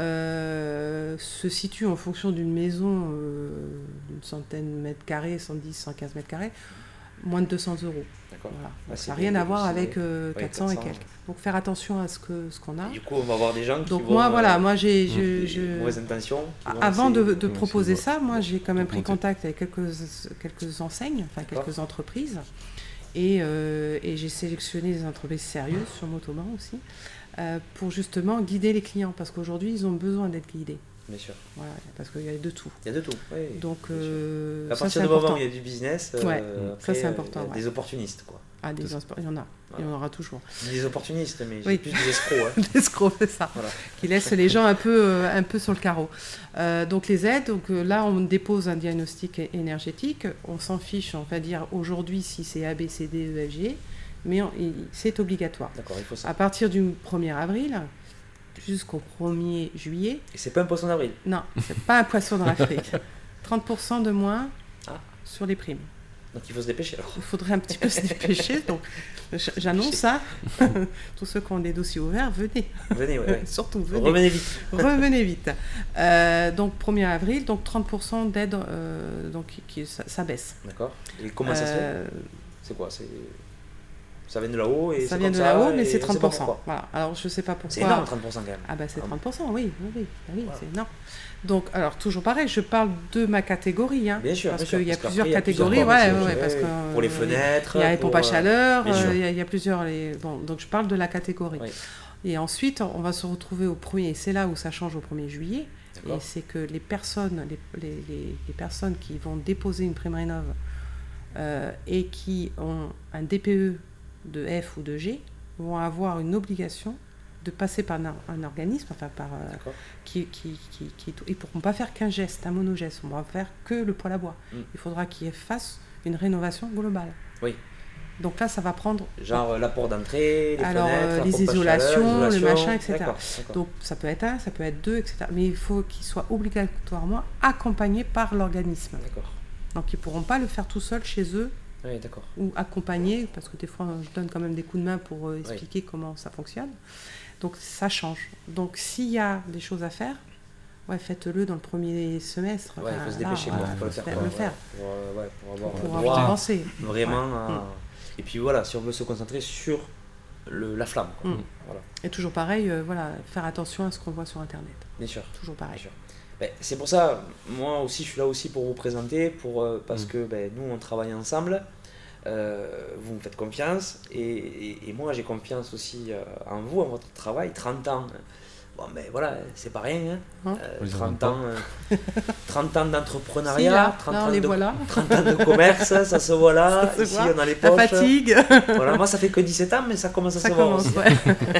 euh, se situe en fonction d'une maison euh, d'une centaine de mètres carrés, cent dix, cent quinze mètres carrés, moins de deux cents euros. D'accord. Voilà. Ah, Donc, c'est ça n'a bien rien à voir délucidé. avec euh, Ouais, quatre cents et quatre cents, quelques. Donc faire attention à ce que ce qu'on a. Et du coup, on va avoir des gens qui Donc vont, moi, euh, voilà, moi j'ai, je, des je- mauvaises intentions. qui vont avant de, essayer de oui, proposer c'est ça, moi j'ai quand même pris monter. contact avec quelques, quelques enseignes, enfin D'accord. quelques entreprises, et, euh, et j'ai sélectionné des entreprises sérieuses sur Motoban aussi, euh, pour justement guider les clients, parce qu'aujourd'hui ils ont besoin d'être guidés, Bien sûr. voilà, parce qu'il y a de tout. Il y a de tout. Oui, Donc bien sûr. euh, À ça partir c'est du moment important. où il y a du business, euh, Ouais, après, ça, c'est euh, important, il y a ouais. des opportunistes, quoi. Ah, des inspo- il y en a, il y en aura toujours. Je dis des opportunistes, mais j'ai Oui. plus des escrocs. Hein. Des escrocs, c'est ça. Voilà. Qui laisse les gens un peu, euh, un peu sur le carreau. Euh, donc les aides, donc, euh, là on dépose un diagnostic é- énergétique, on s'en fiche, on va dire aujourd'hui si c'est A, B, C, D, E, F, G, mais on- il- c'est obligatoire. D'accord, il faut ça. À partir du premier avril jusqu'au premier juillet, Et c'est pas un poisson d'avril. non, c'est pas un poisson dans l'Afrique. trente pour cent de moins Ah. sur les primes. Donc il faut se dépêcher alors. Il faudrait un petit peu se dépêcher, donc j- j'annonce ça. Tous ceux qui ont des dossiers ouverts, venez, Venez, ouais. ouais. surtout venez. Revenez vite. Revenez vite. Euh, donc premier avril, donc trente pour cent d'aide, euh, donc qui, qui- ça, ça baisse. D'accord. Et comment ça se fait Euh, C'est quoi c'est... Ça vient de là-haut et Ça c'est vient comme de là-haut, et mais on c'est sait trente pas pour cent. pourquoi. Voilà. Alors je sais pas pourquoi. C'est énorme, trente pour cent quand même. Ah bah c'est Ah trente pour cent, oui, oui, oui, bah oui, Voilà. c'est énorme. Donc alors toujours pareil, je parle de ma catégorie, hein, Bien sûr, parce bien sûr, qu'il y a parce plusieurs qu'après, il y a plusieurs catégories, formes ouais, aussi, ouais, ouais, parce ouais. que Pour les euh, fenêtres. il y a les pour, pompes à euh, chaleur, bien euh, sûr. il y, a- il y a plusieurs. Les... Bon, donc je parle de la catégorie. Oui. Et ensuite, on va se retrouver au premier, et c'est là où ça change au premier juillet, et D'accord. c'est que les personnes, les, les, les- les personnes qui vont déposer une prime rénov euh, et qui ont un D P E de F ou de G vont avoir une obligation de passer par un, un organisme, enfin par euh, D'accord. qui, qui, qui, qui, ils ne pourront pas faire qu'un geste, un monogeste, on va faire que le poêle à bois. Mm. Il faudra qu'ils fassent une rénovation globale. Oui. Donc là, ça va prendre. Genre euh, l'apport d'entrée, les Alors, fenêtres, euh, la les pompe à isolations, chaleur, le l'isolation. machin, et cetera. D'accord, d'accord. Donc ça peut être un, ça peut être deux, et cetera. Mais il faut qu'ils soient obligatoirement accompagnés par l'organisme. D'accord. Donc ils ne pourront pas le faire tout seuls chez eux Oui, d'accord. ou accompagnés, parce que des fois je donne quand même des coups de main pour euh, expliquer comment ça fonctionne. Donc ça change. Donc s'il y a des choses à faire, ouais, faites-le dans le premier semestre. Ouais, il Enfin, faut se là, dépêcher voilà, quoi, faut le faut faire. le quoi, faire. ouais, Pour, euh, ouais, pour avoir Pour euh, pouvoir droit avancer. vraiment Ouais. à- Mm. Et puis voilà, si on veut se concentrer sur le, la flamme. Quoi. Mm. Voilà, Et toujours pareil, euh, voilà, faire attention à ce qu'on voit sur Internet. bien sûr. Toujours Bien pareil. sûr. Ben, c'est pour ça, moi aussi, je suis là aussi pour vous présenter, pour, euh, parce Mm. que ben, nous, on travaille ensemble. Euh, vous me faites confiance et, et- et moi, j'ai confiance aussi euh, en vous, en votre travail. trente ans, bon ben voilà, c'est pas rien. Hein. Hein Euh, Les trente enfants. ans, euh, trente ans Si, d'entrepreneuriat, là, trente, là, on ans les de, voilà. trente ans de commerce, ça se voit là. Ça se Ici, voit. on a les La poches. fatigue, Voilà, moi, ça fait que dix-sept ans, mais ça commence à ça se voir commence, aussi. ouais.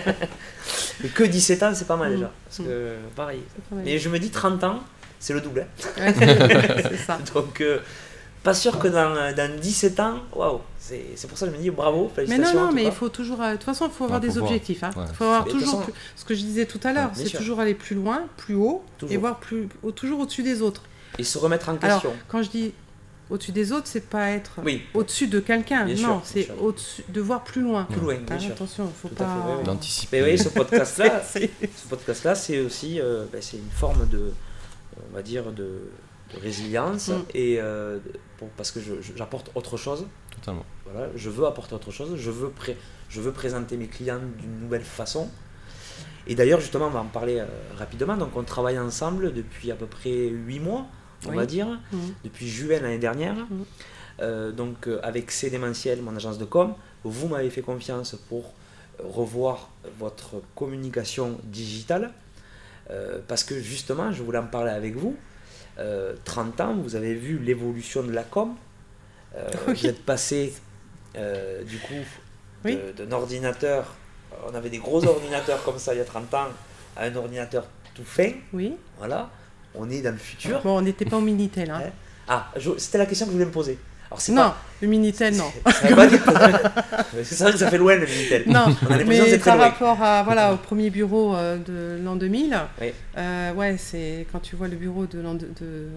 Mais que dix-sept ans, c'est pas mal Mm. déjà. Parce que, pareil. C'est pas mal. Mais je me dis trente ans, c'est le double. Hein. Ouais, c'est ça. Donc, euh, pas sûr que dans, dans dix-sept ans, waouh, c'est c'est pour ça que je me dis bravo, Mais félicitations. non, en non, tout mais cas. il faut toujours. euh, De toute façon, il faut avoir Ouais, des faut voir. objectifs. Il Ouais. faut avoir Mais de toute toujours. façon- plus- Ce que je disais tout à l'heure, Ouais, bien c'est sûr. toujours aller plus loin, plus haut, et Toujours. voir plus, au- toujours au-dessus des autres. Et se remettre en Alors, question. quand je dis au-dessus des autres, c'est pas être Oui, au-dessus de quelqu'un. Bien Non, sûr, bien c'est sûr. au-dessus de voir plus loin. plus loin, bien Hein, sûr. attention, il faut Tout à pas. fait, oui, oui. D'anticiper. Mais oui, ce podcast-là, C'est- ce podcast-là, c'est aussi, euh, ben, c'est une forme de, on va dire, de, de résilience Mm. et euh, pour, parce que je- je- j'apporte autre chose. Totalement. Voilà, je veux apporter autre chose. Je veux, pré- je veux présenter mes clients d'une nouvelle façon. Et d'ailleurs, justement, on va en parler euh, rapidement. Donc, on travaille ensemble depuis à peu près huit mois, on Oui. va dire, Mhm. depuis juin l'année dernière. Mhm. Euh, donc, euh, avec C Démentiel, mon agence de com, vous m'avez fait confiance pour euh, revoir votre communication digitale. Euh, parce que justement, je voulais en parler avec vous. Euh, trente ans, vous avez vu l'évolution de la com. Euh, Oui. Vous êtes passé, euh, du coup, de- Oui. d'un ordinateur. On avait des gros ordinateurs comme ça il y a trente ans, à un ordinateur tout fin. Oui. Voilà. On est dans le futur. Bon, on n'était pas au Minitel. Hein. Ouais. Ah, je- c'était la question que je voulais me poser. Alors, c'est Non, pas- le Minitel, non. ça veut pas dire que- c'est vrai que ça fait loin le Minitel. Non, On a l'impression que mais c'est très par loin. rapport à, voilà, au premier bureau euh, de l'an deux mille, Oui. euh, ouais, c'est quand tu vois le bureau de, l'an de, de,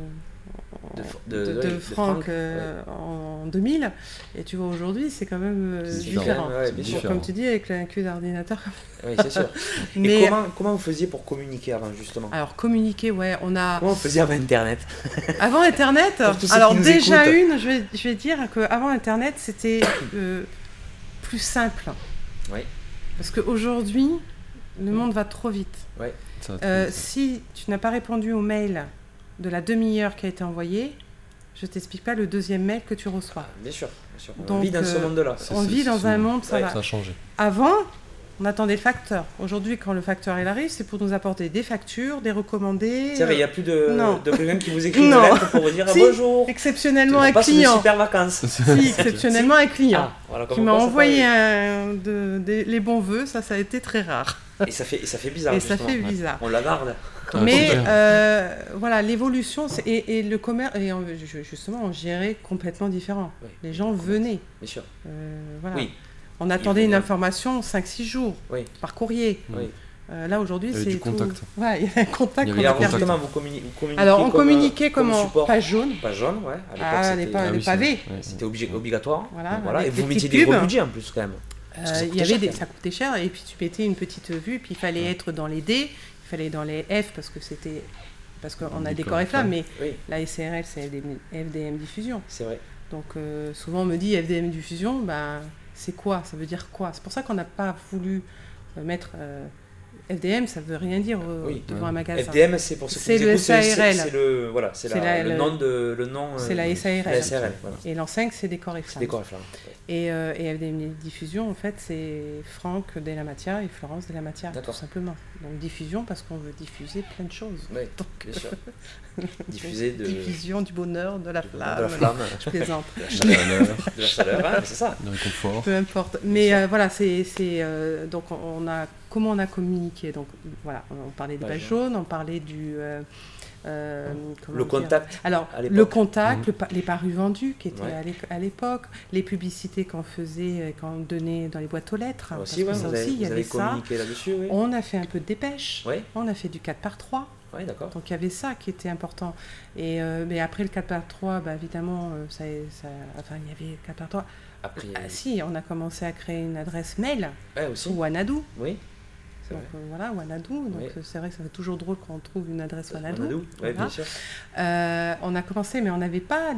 De, de, de- de ouais, de Franck euh, en deux mille, et tu vois aujourd'hui, c'est quand même euh, C'est différent. différent. Ouais, ouais, bien Bon, sûr. différent. comme tu dis, avec la queue d'ordinateur. Oui, c'est sûr. Et Mais comment, comment vous faisiez pour communiquer avant, justement alors communiquer, ouais, on a Comment vous faisiez avant Internet avant Internet. Pour tous ceux Alors qui nous déjà écoutent. une, je vais, je vais dire que avant Internet, c'était euh, plus simple. Oui. Parce qu'aujourd'hui, le monde va trop vite. Ça va Euh, très vite. si tu n'as pas répondu au mail de la demi-heure qui a été envoyée, je t'explique pas le deuxième mail que tu reçois. Bien sûr, bien sûr. On Donc, vit dans ce euh, monde-là. C'est- On c'est- vit dans c'est- un monde, ça ouais, va. Ça a changé. Avant, on attendait le facteur. Aujourd'hui, quand le facteur il arrive, c'est pour nous apporter des factures, des recommandés. C'est vrai, il n'y a plus de, Non. de quelqu'un qui vous écrit une Non. lettre pour vous dire Si. bonjour. Exceptionnellement Je un passe de client. super vacances. Si, exceptionnellement un client. Ah, voilà, qui comme m'a quoi, ça envoyé paraît. un, de, des- les bons vœux, ça, ça a été très rare. Et ça fait, et ça fait bizarre. Et ça justement. fait bizarre. On la garde. Ouais, Mais c'est clair. euh, voilà, l'évolution c'est- et, et le commerce, et on- ju- justement, on gérait complètement différent. Oui. Les gens venaient. Bien sûr. euh, voilà. Oui. On attendait une venaient. information cinq six jours Oui. par courrier. Oui. Euh, là, aujourd'hui, Il y avait c'est du tout- contact. Ouais, il y avait un contact. Il y qu'on avait Et a alors, perdu. justement, vous, communi- vous communiquez Alors, on comme, communiquait euh, comme comment support. Page jaune. Page jaune, ouais. À l'époque, Ah, c'était- les pa- Ah les oui, pavés. c'est- ouais, C'était ouais. obli- obligatoire. Voilà, Donc, voilà. avec Et les vous mettiez petits des gros pubs. budgets en plus, quand même. Euh, Parce que ça il y coûtait avait cher, des, quand même. ça coûtait cher et puis tu mettais une petite vue, puis il fallait être dans les D, il fallait dans les F parce que c'était parce qu'on a Décor décor et et flamme, flamme. mais Oui, la S R L c'est F D M diffusion. c'est vrai. Donc euh, souvent on me dit F D M diffusion, ben c'est quoi? Ça veut dire quoi? C'est pour ça qu'on n'a pas voulu euh, mettre euh, F D M, ça veut rien dire euh, Oui, devant ouais. un magasin. F D M, c'est pour ceux qui C'est nous le écoutent, c'est- S A R L. c'est c'est le voilà, c'est C'est la- la- le le- nom de le nom. C'est euh, la S A R L. La S A R L, voilà. Et l'an cinq c'est décor et flamme. Décor et flamme. Et, euh, et F D M diffusion en fait c'est Franck Della Matia et Florence Della Matia tout D'accord. simplement. Donc diffusion parce qu'on veut diffuser plein de choses. Oui, bien sûr. Diffuser de, de Diffusion du bonheur, de la flamme. la flamme, Je plaisante. de la De chaleur, la valeur, de la chaleur, hein, c'est ça. de réconfort. Peu importe. Mais euh, voilà, c'est c'est, euh, donc on a comment on a communiqué. Donc voilà, on parlait des Page pages jaunes, on parlait du euh, euh, comment Le dire contact. Alors à l'époque. le contact, Mhm. le pa- les parus vendus qui étaient Ouais. à l'é- à l'époque, les publicités qu'on faisait, euh, qu'on donnait dans les boîtes aux lettres. parce Aussi, ouais, que ça vous avez, aussi, il y vous avait avez ça. communiqué là-dessus, oui. On a fait un peu de dépêche. Oui, On a fait du quatre par trois. oui, d'accord. Donc il y avait ça qui était important. Et euh, mais après le quatre par trois, bah, évidemment, euh, ça, ça, enfin il y avait quatre par trois. Après, Ah, si, on a commencé à créer une adresse mail ouais, aussi. sur Wanadu. Oui, c'est Donc vrai. euh, voilà, Wanadu. Donc Oui. euh, c'est vrai que ça fait toujours drôle quand on trouve une adresse Wanadu. Wanadu, oui, Voilà. bien sûr. Euh, on a commencé, mais on n'avait pas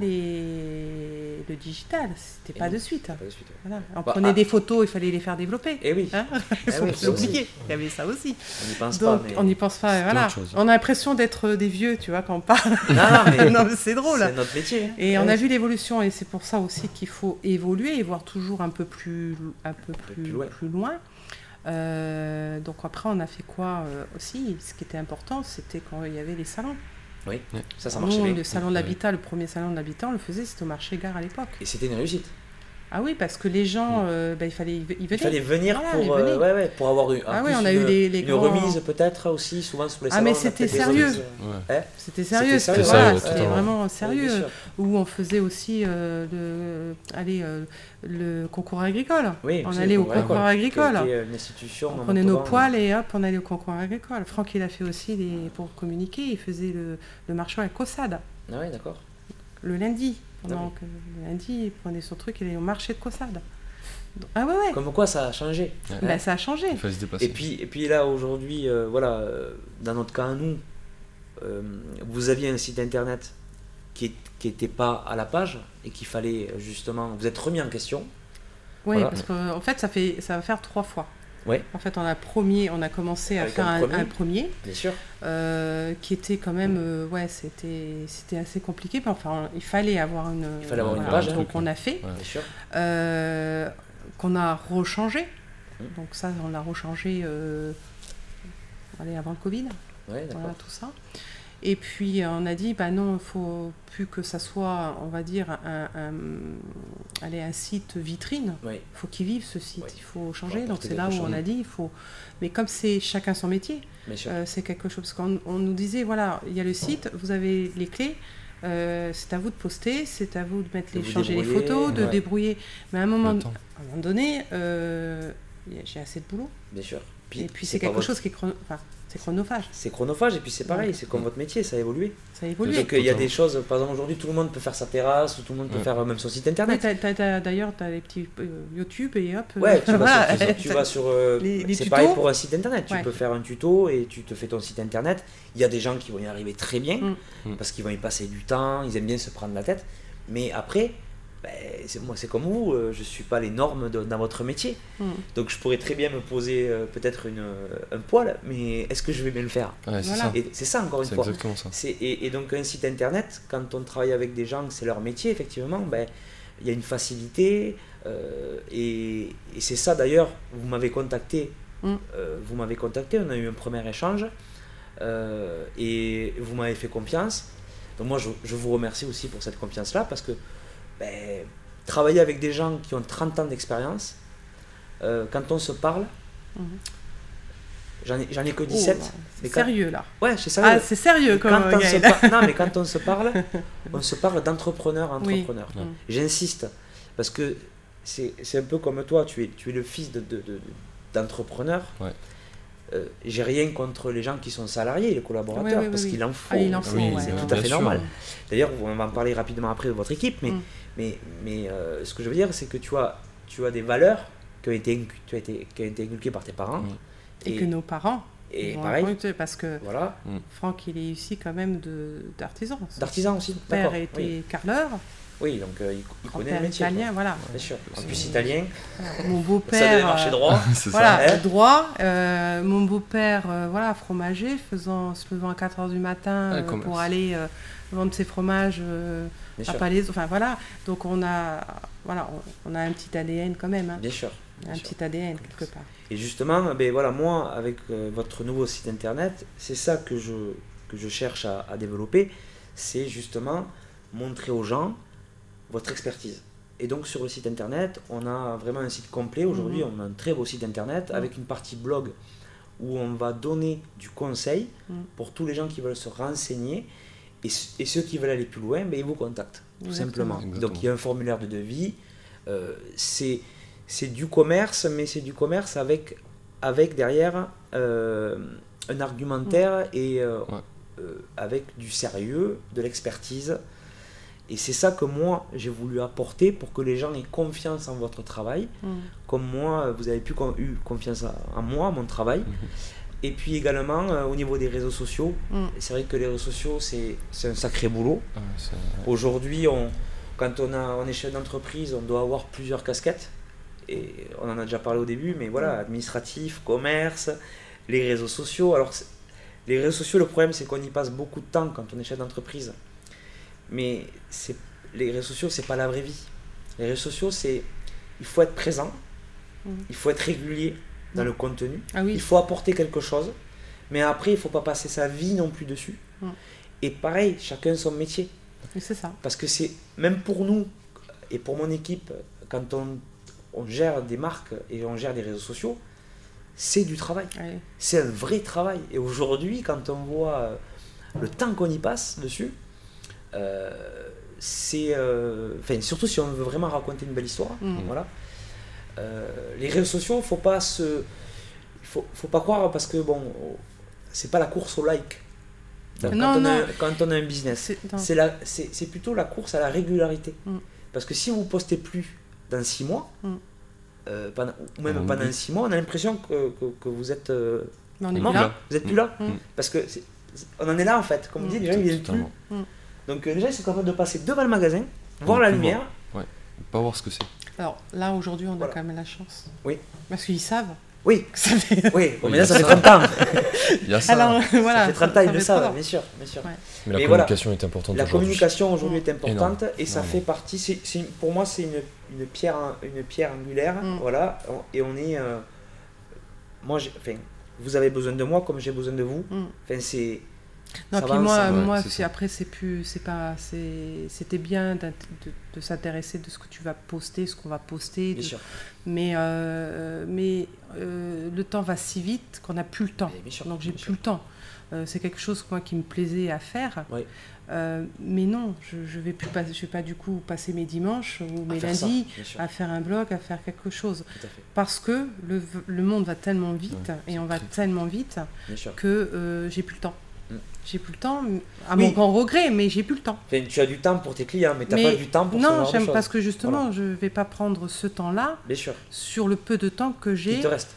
les... le digital. C'était Et pas non. de suite. Pas de suite, ouais. Voilà. On Bah, prenait ah. des photos, il fallait les faire développer. Eh oui, Hein Eh Faut oui, pas ça aussi. l'oublier. Il y avait ça aussi. on n'y pense Donc pas. Mais... on n'y pense pas. C'est Voilà. autre chose. On a l'impression d'être des vieux, tu vois, quand on parle. Non, non, mais non, mais c'est drôle. c'est notre métier. hein. Et on Ouais. a vu l'évolution et c'est pour ça aussi qu'il faut évoluer et voir toujours un peu plus, un peu plus, plus loin. plus loin. Euh, donc après, on a fait quoi euh, aussi? Ce qui était important, c'était quand il y avait les salons. Oui, Ouais. ça, ça Nous, marchait bien. le salon de Ouais. l'habitat, le premier salon de l'habitat, on le faisait, c'était au marché gare à l'époque. Et c'était une réussite. Ah oui, parce que les gens, euh, bah, il fallait, ils Il venaient. fallait venir Voilà, pour, ils euh, venaient. ouais, ouais, pour avoir une, en Ah plus oui, on a une, eu les- les une grands- remise peut-être aussi, souvent sous les Ah, salons. mais on a c'était peut-être des sérieux. remises. Ouais. Hein C'était sérieux, C'était c'était sérieux, voilà, ouais, c'était totalement. vraiment Oui, sérieux. bien sûr. Où on faisait aussi euh, le, allez, euh, le concours agricole. Oui, on aussi, allait le au concours concours agricole, agricole. qui était une institution On à prenait nos Montauban. poils et hop, on allait au concours agricole. Franck, il a fait aussi des, pour communiquer, il faisait le, le marché à Caussade Ah oui, d'accord. le lundi. Ah Pendant que le lundi, il prenait son truc, il allait au marché de Caussade. Donc- Ah ouais, ouais. Comme quoi, ça a changé. Ouais. Ben, ça a changé. Il fallait se déplacer. Et puis, et puis là, aujourd'hui, euh, voilà, euh, dans notre cas à nous, euh, vous aviez un site internet qui n'était pas à la page et qu'il fallait euh, justement, vous êtes remis en question. Oui, Voilà. parce qu'en fait, ça, fait, ça va faire trois fois. Ouais. En fait, on a, premier, on a commencé à Avec faire un un, premier. un premier. Bien sûr. Euh, qui était quand même, euh, ouais, c'était, c'était assez compliqué. Mais enfin, il fallait avoir une, Il fallait avoir une voilà, page, hein. donc on a fait, Ouais. Bien sûr. euh, qu'on a rechangé. Mmh. Donc ça, on l'a rechangé, euh, allez, avant le Covid, Ouais, d'accord. voilà tout ça. Et puis on a dit, bah non, il faut plus que ça soit, on va dire, un, un, allez, un site vitrine. Oui. Il faut qu'il vive ce site, Oui. il faut changer. Faut Donc apporter c'est là où quelque on chose. a dit, il faut. Mais comme c'est chacun son métier, Bien sûr. euh, c'est quelque chose. Parce qu'on on nous disait, voilà, il y a le site, vous avez les clés, euh, c'est à vous de poster, c'est à vous de mettre De les, vous changer les débrouiller, photos, de ouais. débrouiller. Mais à un moment, Le temps. à un moment donné, euh, y a- j'ai assez de boulot. Bien sûr. Et puis c'est c'est pas quelque votre- chose qui est, chrono- enfin, c'est chronophage. C'est chronophage et puis c'est pareil, Ouais. c'est comme votre métier, ça a évolué. Ça a évolué. Donc euh, il y a Totalement. des choses, par exemple aujourd'hui tout le monde peut faire sa terrasse ou tout le monde peut Ouais. faire euh, même son site Oui, internet. t'as- t'as- t'as- d'ailleurs, tu as les petits euh, YouTube et hop. Ouais, tu vas voilà. sur, tu vas sur euh, Les- les c'est tutos. pareil pour un site internet. Tu Ouais. peux faire un tuto et tu te fais ton site internet. Il y a des gens qui vont y arriver très bien Mm. Mm. parce qu'ils vont y passer du temps, ils aiment bien se prendre la tête. Mais après, ben, c'est, moi c'est comme vous, euh, je suis pas les normes de- dans votre métier. Mm. Donc je pourrais très bien me poser euh, peut-être une, euh, un poil, mais est-ce que je vais bien le faire? Ouais, c'est Voilà. ça. Et c'est ça encore une C'est fois. exactement ça. C'est, et, et donc un site internet, quand on travaille avec des gens, que c'est leur métier, effectivement, ben, il y a une facilité. euh, et, et c'est ça d'ailleurs, vous m'avez contacté, Mm. euh, vous m'avez contacté, on a eu un premier échange, euh, et vous m'avez fait confiance. Donc moi je, je vous remercie aussi pour cette confiance-là, parce que ben, travailler avec des gens qui ont trente ans d'expérience, euh, quand on se parle, Mhm. j'en ai, j'en ai que Oh, dix-sept. bah, mais c'est quand- sérieux là. Ouais, c'est ça. Ah, c'est sérieux quand comme on se Gaël. par- non, mais quand on se parle, on se parle d'entrepreneur à Oui. entrepreneur. Mm. J'insiste, parce que c'est c'est un peu comme toi, tu es, tu es le fils de, de- de- d'entrepreneur. Ouais. Euh, j'ai rien contre les gens qui sont salariés, les collaborateurs, Oui, oui, oui, parce oui. qu'il en faut. Ah, il en faut, Oui, ouais. c'est euh, tout à bien fait sûr. normal. D'ailleurs, on va en parler rapidement après de votre équipe, mais, Mm. mais, mais euh, ce que je veux dire, c'est que tu as, tu as des valeurs qui ont été, incu- tu as été, qui ont été inculquées par tes parents. Mm. Et, que nos parents. et ils vont pareil, raconter, parce que voilà, Franck, il est issu quand même de, d'artisan. d'artisan aussi. Son père D'accord, était oui. carreleur, Oui, donc euh, il, il connaît le grand-père métier. italien, quoi. voilà. Bien sûr. En C'est- plus, italien, Voilà. Mon ça beau-père. devait marcher euh, droit. C'est Voilà, ça, hein. droit. Euh, mon beau-père, euh, voilà, fromager, faisant, se levant à quatre heures du matin Ouais, euh, commerce. pour aller euh, vendre ses fromages euh, Bien à sûr. Palais. Enfin voilà, donc on a, voilà, on, on a un petit A D N quand même, hein. Bien sûr. un bien sûr. petit A D N quelque part. Et justement, ben voilà, moi, avec euh, votre nouveau site internet, c'est ça que je, que je cherche à, à développer, c'est justement montrer aux gens votre expertise. Et donc sur le site internet, on a vraiment un site complet. Aujourd'hui, Mhm. on a un très beau site internet avec une partie blog où on va donner du conseil Mhm. pour tous les gens qui veulent se renseigner. Et, c- et ceux qui veulent aller plus loin, ben, ils vous contactent, tout Exactement. simplement. Exactement. Donc il y a un formulaire de devis. Euh, c'est c'est du commerce, mais c'est du commerce avec, avec derrière euh, un argumentaire et euh, Ouais. euh, avec du sérieux, de l'expertise. Et c'est ça que moi, j'ai voulu apporter pour que les gens aient confiance en votre travail. Mm. Comme moi, vous avez pu con- eu confiance en moi, mon travail. Et puis également, euh, au niveau des réseaux sociaux, Mm. c'est vrai que les réseaux sociaux, c'est c'est un sacré boulot. Ah, c'est- Aujourd'hui, on, quand on, a, on est chef d'entreprise, on doit avoir plusieurs casquettes. Et on en a déjà parlé au début, mais voilà, administratif, commerce, les réseaux sociaux. Alors, c'est- les réseaux sociaux, le problème, c'est qu'on y passe beaucoup de temps quand on est chef d'entreprise. Mais c'est, les réseaux sociaux, c'est pas la vraie vie. Les réseaux sociaux, c'est il faut être présent, Mhm. il faut être régulier, dans Mm. le contenu. Ah oui. Il faut apporter quelque chose, mais après, il ne faut pas passer sa vie non plus dessus. Mm. Et pareil, chacun son métier. Et c'est ça. Parce que c'est, même pour nous, et pour mon équipe, quand on, on gère des marques et on gère des réseaux sociaux, c'est du travail. Ouais. C'est un vrai travail. Et aujourd'hui, quand on voit euh, le temps qu'on y passe dessus, euh, c'est... euh, Enfin, surtout si on veut vraiment raconter une belle histoire, Mm. voilà. Euh, les réseaux sociaux, faut pas se... Faut, faut pas croire parce que, bon, c'est pas la course au like. Quand, Non, on, non. A, quand on a un business, C'est- non. c'est, la, c'est, c'est plutôt la course à la régularité. Mm. Parce que si vous postez plus dans six mois, Mm. euh, pendant, ou même On pendant oublie. six mois, on a l'impression que, que, que vous êtes euh, Mais on est mort, plus là. là. vous êtes plus Mm. là. Mm. Parce que c'est- c'est- on en est là en fait. Comme Mm. dit, les gens ils viennent plus. Totalement. Donc euh, déjà ils sont capables de passer devant le magasin, voir On la peut lumière. Pas voir ce que c'est. Alors là, aujourd'hui, on Voilà. a quand même la chance. Oui. Parce qu'ils savent. Oui, que ça fait... oui, bon, Oui, mais là il y ça a fait ça. trente ans. Il y a ça. Alors, voilà. ça fait trente ans, ils ça le fait savent, trente ans. bien sûr, bien sûr. Ouais. Mais la Mais voilà. communication est importante La aujourd'hui. communication aujourd'hui est importante Énorme. et ça Énorme. fait partie, c'est, c'est une- pour moi c'est une, une, pierre, une pierre angulaire, Mm. voilà, on- et on est, euh, moi, j'ai- enfin, vous avez besoin de moi comme j'ai besoin de vous, Mm. enfin c'est, Non, ça puis va moi, ensemble. Ouais, moi c'est si ça. après, c'est plus, c'est pas, c'est, c'était bien d'int- de, de s'intéresser de ce que tu vas poster, ce qu'on va poster, bien de- sûr, mais, euh, mais euh, le temps va si vite qu'on n'a plus le temps. Mais bien sûr, Donc j'ai bien plus sûr. le temps. Euh, c'est quelque chose moi qui me plaisait à faire. Oui. Euh, mais non, je, je vais plus pas, je vais pas du coup passer mes dimanches ou à mes faire ça, lundis bien sûr, à faire un blog, à faire quelque chose. tout à fait, Parce que le, le monde va tellement vite Ouais, et c'est on va très- tellement vite bien sûr. que euh, j'ai plus le temps. Mm. J'ai plus le temps, à Oui. mon grand regret, mais j'ai plus le temps. Enfin, tu as du temps pour tes clients, mais tu n'as Mais pas du temps pour ce non, genre de j'aime choses. parce que justement, je vais pas prendre ce temps-là Bien sûr, sur le peu de temps que il j'ai te reste.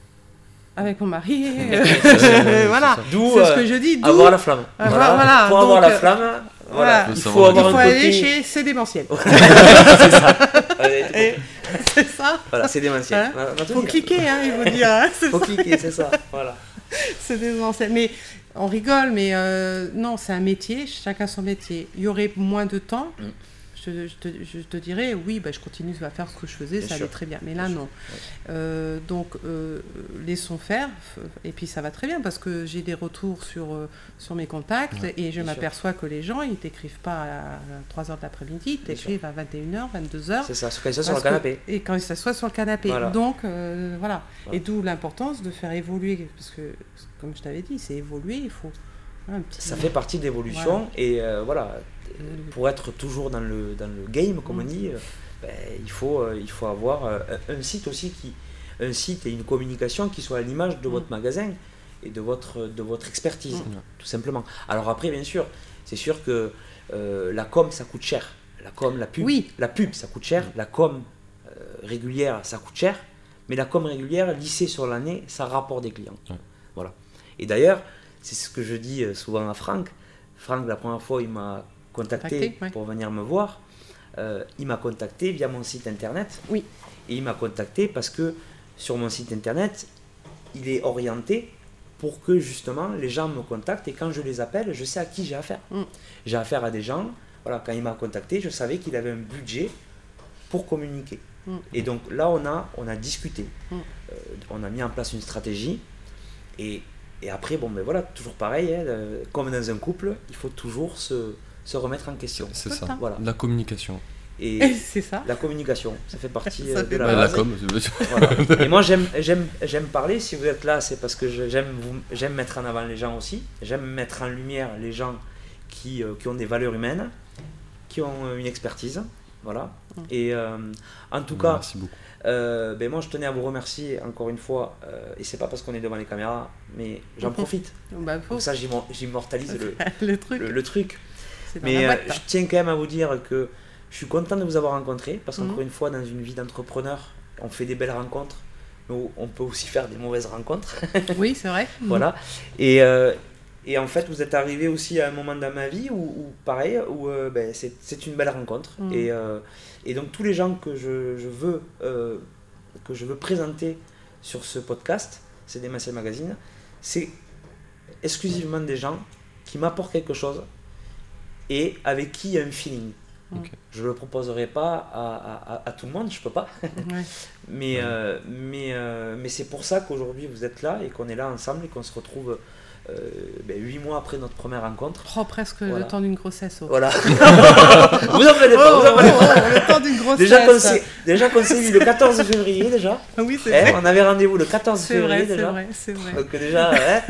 avec mon mari. c'est voilà, ça. D'où c'est euh, ce que je dis. D'où avoir la flamme. Avoir- voilà, Pour avoir donc, la euh, flamme, voilà, voilà. il Faut faut savoir avoir il faut un aller côté. chez C'est démentiel. c'est ça. Allez, tout Et- compris. c'est ça. Voilà, c'est démentiel. Hein On a- on a tout Faut dit, là. cliquer, hein, il faut dire. hein, c'est Faut ça. cliquer, c'est ça. Voilà. C'est démentiel. Mais on rigole, mais euh, non, c'est un métier, chacun son métier. Il y aurait moins de temps. Mm. Je, je te, je te dirais, oui, bah, je continue à faire ce que je faisais, Bien ça sûr. allait très bien. Mais là, Bien sûr. non. Ouais. Euh, donc, euh, laissons faire. f- Et puis, ça va très bien parce que j'ai des retours sur, euh, sur mes contacts Ouais, et je bien sûr. m'aperçois que les gens, ils t'écrivent pas à trois heures de l'après-midi, ils Bien t'écrivent à vingt et une heures, vingt-deux heures. C'est ça, quand ils sont sur le Parce que- canapé. Et quand ils s'assoient sur le canapé. Voilà. Donc, euh, voilà. Voilà. Et d'où l'importance de faire évoluer. Parce que, comme je t'avais dit, c'est évoluer, il faut un petit... Ça fait partie de l'évolution et euh, voilà, Évoluer. pour être toujours dans le, dans le game, comme on Mm. dit, euh, ben, il, faut, euh, il faut avoir euh, un, un site aussi, qui, un site et une communication qui soit à l'image de Mm. votre magasin et de votre, de votre expertise, Mm. tout simplement. Alors après, bien sûr, c'est sûr que euh, la com, ça coûte cher. La com, la pub, Oui. la pub, ça coûte cher. La com euh, régulière, ça coûte cher. Mais la com régulière, lissée sur l'année, ça rapporte des clients. Ouais. Voilà. Et d'ailleurs, c'est ce que je dis euh, souvent à Franck. Franck, la première fois, il m'a contacté Contacté, ouais. pour venir me voir. Euh, il m'a contacté via mon site internet. Oui. Et il m'a contacté parce que sur mon site internet, il est orienté pour que justement les gens me contactent et quand je les appelle, je sais à qui j'ai affaire. Mm. J'ai affaire à des gens. Voilà, quand il m'a contacté, je savais qu'il avait un budget pour communiquer. Mm. Et donc là, on a, on a discuté. Mm. Euh, on a mis en place une stratégie. Et, et après, bon, ben voilà, toujours pareil, hein, euh, comme dans un couple, il faut toujours se, se remettre en question. C'est C'est ça. ça. Voilà. La communication. Et c'est ça. la communication, ça fait partie Ça euh, fait de la Ouais, la base. com, c'est- Voilà. Et moi, j'aime, j'aime, j'aime parler. Si vous êtes là, c'est parce que je- j'aime, vous, j'aime mettre en avant les gens aussi. J'aime mettre en lumière les gens qui, euh, qui ont des valeurs humaines, qui ont euh, une expertise. Voilà. Mm. Et euh, en tout cas, Merci beaucoup. euh, ben moi, je tenais à vous remercier encore une fois. euh, et c'est pas parce qu'on est devant les caméras, mais j'en Mhm. profite. Bah, faut. Comme ça, j'immo- j'immortalise le, le truc, le, le truc. c'est dans Mais la euh, boîte. je tiens quand même à vous dire que je suis content de vous avoir rencontré parce qu'encore Mhm. une fois, dans une vie d'entrepreneur, on fait des belles rencontres, mais on peut aussi faire des mauvaises rencontres. Oui, c'est vrai. Voilà. Et, euh, et en fait, vous êtes arrivé aussi à un moment dans ma vie où, où pareil, où euh, ben, c'est, c'est une belle rencontre. Mhm. Et, euh, et donc, tous les gens que je, je veux, euh, que je veux présenter sur ce podcast, c'est des Démentiel Magazine, c'est exclusivement des gens qui m'apportent quelque chose et avec qui il y a un feeling. Ok. Je le proposerai pas à, à, à tout le monde, je peux pas. Ouais. mais Ouais. euh, mais, euh, mais c'est pour ça qu'aujourd'hui vous êtes là et qu'on est là ensemble et qu'on se retrouve euh, ben, huit mois après notre première rencontre. Oh, presque Voilà. le temps d'une grossesse. Oh. Voilà. vous en faites Oh, pas, vous en oh, faites pas. oh, le temps d'une grossesse. Déjà qu'on s'est, déjà qu'on s'est vu le quatorze février déjà. Ah oui, c'est Eh, vrai. on avait rendez-vous le quatorze C'est février vrai, c'est déjà. vrai, c'est vrai. Donc déjà, ouais.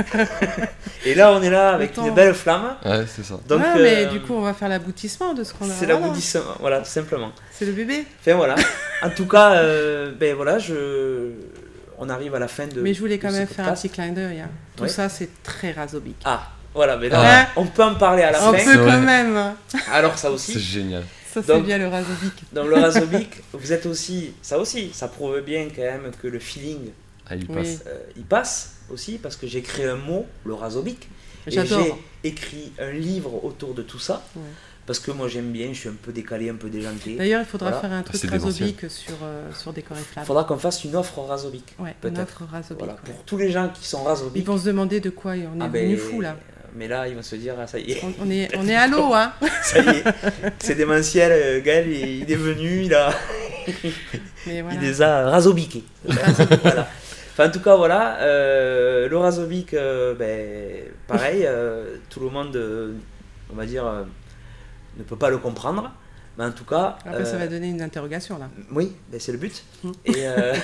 Et là on est là avec Attends. une belle flamme. Ouais, c'est ça. Donc, ouais, mais euh, du coup, on va faire l'aboutissement de ce qu'on a. c'est voilà. l'aboutissement, voilà, tout simplement. C'est le bébé. Enfin voilà. En tout cas, euh, ben voilà, je, on arrive à la fin de. Mais je voulais quand de ce même faire un podcast. petit clin d'œil. Hein. Tout Ouais. ça, c'est très rasobique. Ah, voilà, mais là, Ah. on peut en parler à la On fin. peut C'est quand vrai. même. Alors ça C'est aussi. génial. Ça, c'est Donc- bien le rasobique. Dans le rasobique, vous êtes aussi, ça aussi, ça prouve bien quand même que le feeling, Ah, il Oui. passe. euh, il passe aussi parce que j'ai créé un mot, le rasobique. Et J'adore. j'ai écrit un livre autour de tout ça. Ouais. Parce que moi j'aime bien, je suis un peu décalé, un peu déjanté. D'ailleurs, il faudra Voilà. faire un truc c'est démentiel. rasobique sur, euh, sur Décor et Il Flamme. faudra qu'on fasse une offre rasobique. Ouais, une peut-être. offre rasobique. Voilà, ouais. pour tous les gens qui sont Ils rasobiques. vont se demander de quoi on est ah devenu ben, fou là. Mais là, ils vont se dire, ah, ça y est, On, on est, on est à l'eau, hein. ça y est, c'est démentiel, euh, Gaël, il il est venu, il, a, Mais voilà. il les a rasobiqués. Voilà. Enfin, en tout cas, voilà, euh, le rasobique, euh, ben, pareil, euh, tout le monde, euh, on va dire, euh, ne peut pas le comprendre. Mais en tout cas. Après, ça euh, va donner une interrogation là. Oui, ben, c'est le but. Mm. Et, euh,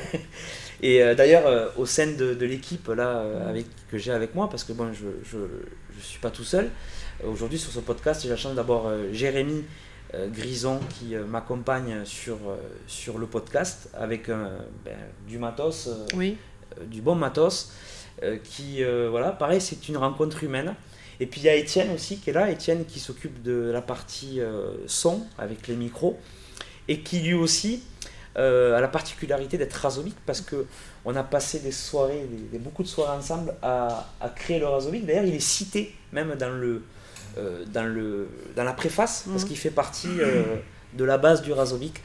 et euh, d'ailleurs, euh, au sein de, de l'équipe là, euh, avec, que j'ai avec moi, parce que bon, je ne je, je suis pas tout seul, euh, aujourd'hui sur ce podcast, j'ai la chance d'avoir euh, Jérémy euh, Grison qui euh, m'accompagne sur, euh, sur le podcast avec euh, ben, du matos, euh, Oui. euh, du bon matos, euh, qui, euh, voilà, pareil, c'est une rencontre humaine. Et puis il y a Étienne aussi qui est là, Étienne qui s'occupe de la partie euh, son avec les micros et qui lui aussi euh, a la particularité d'être rasobique parce que on a passé des soirées, des, des- beaucoup de soirées ensemble à, à créer le rasobique. D'ailleurs, il est cité même dans le euh, dans le dans la préface parce Mhm. qu'il fait partie euh, de la base du rasobique.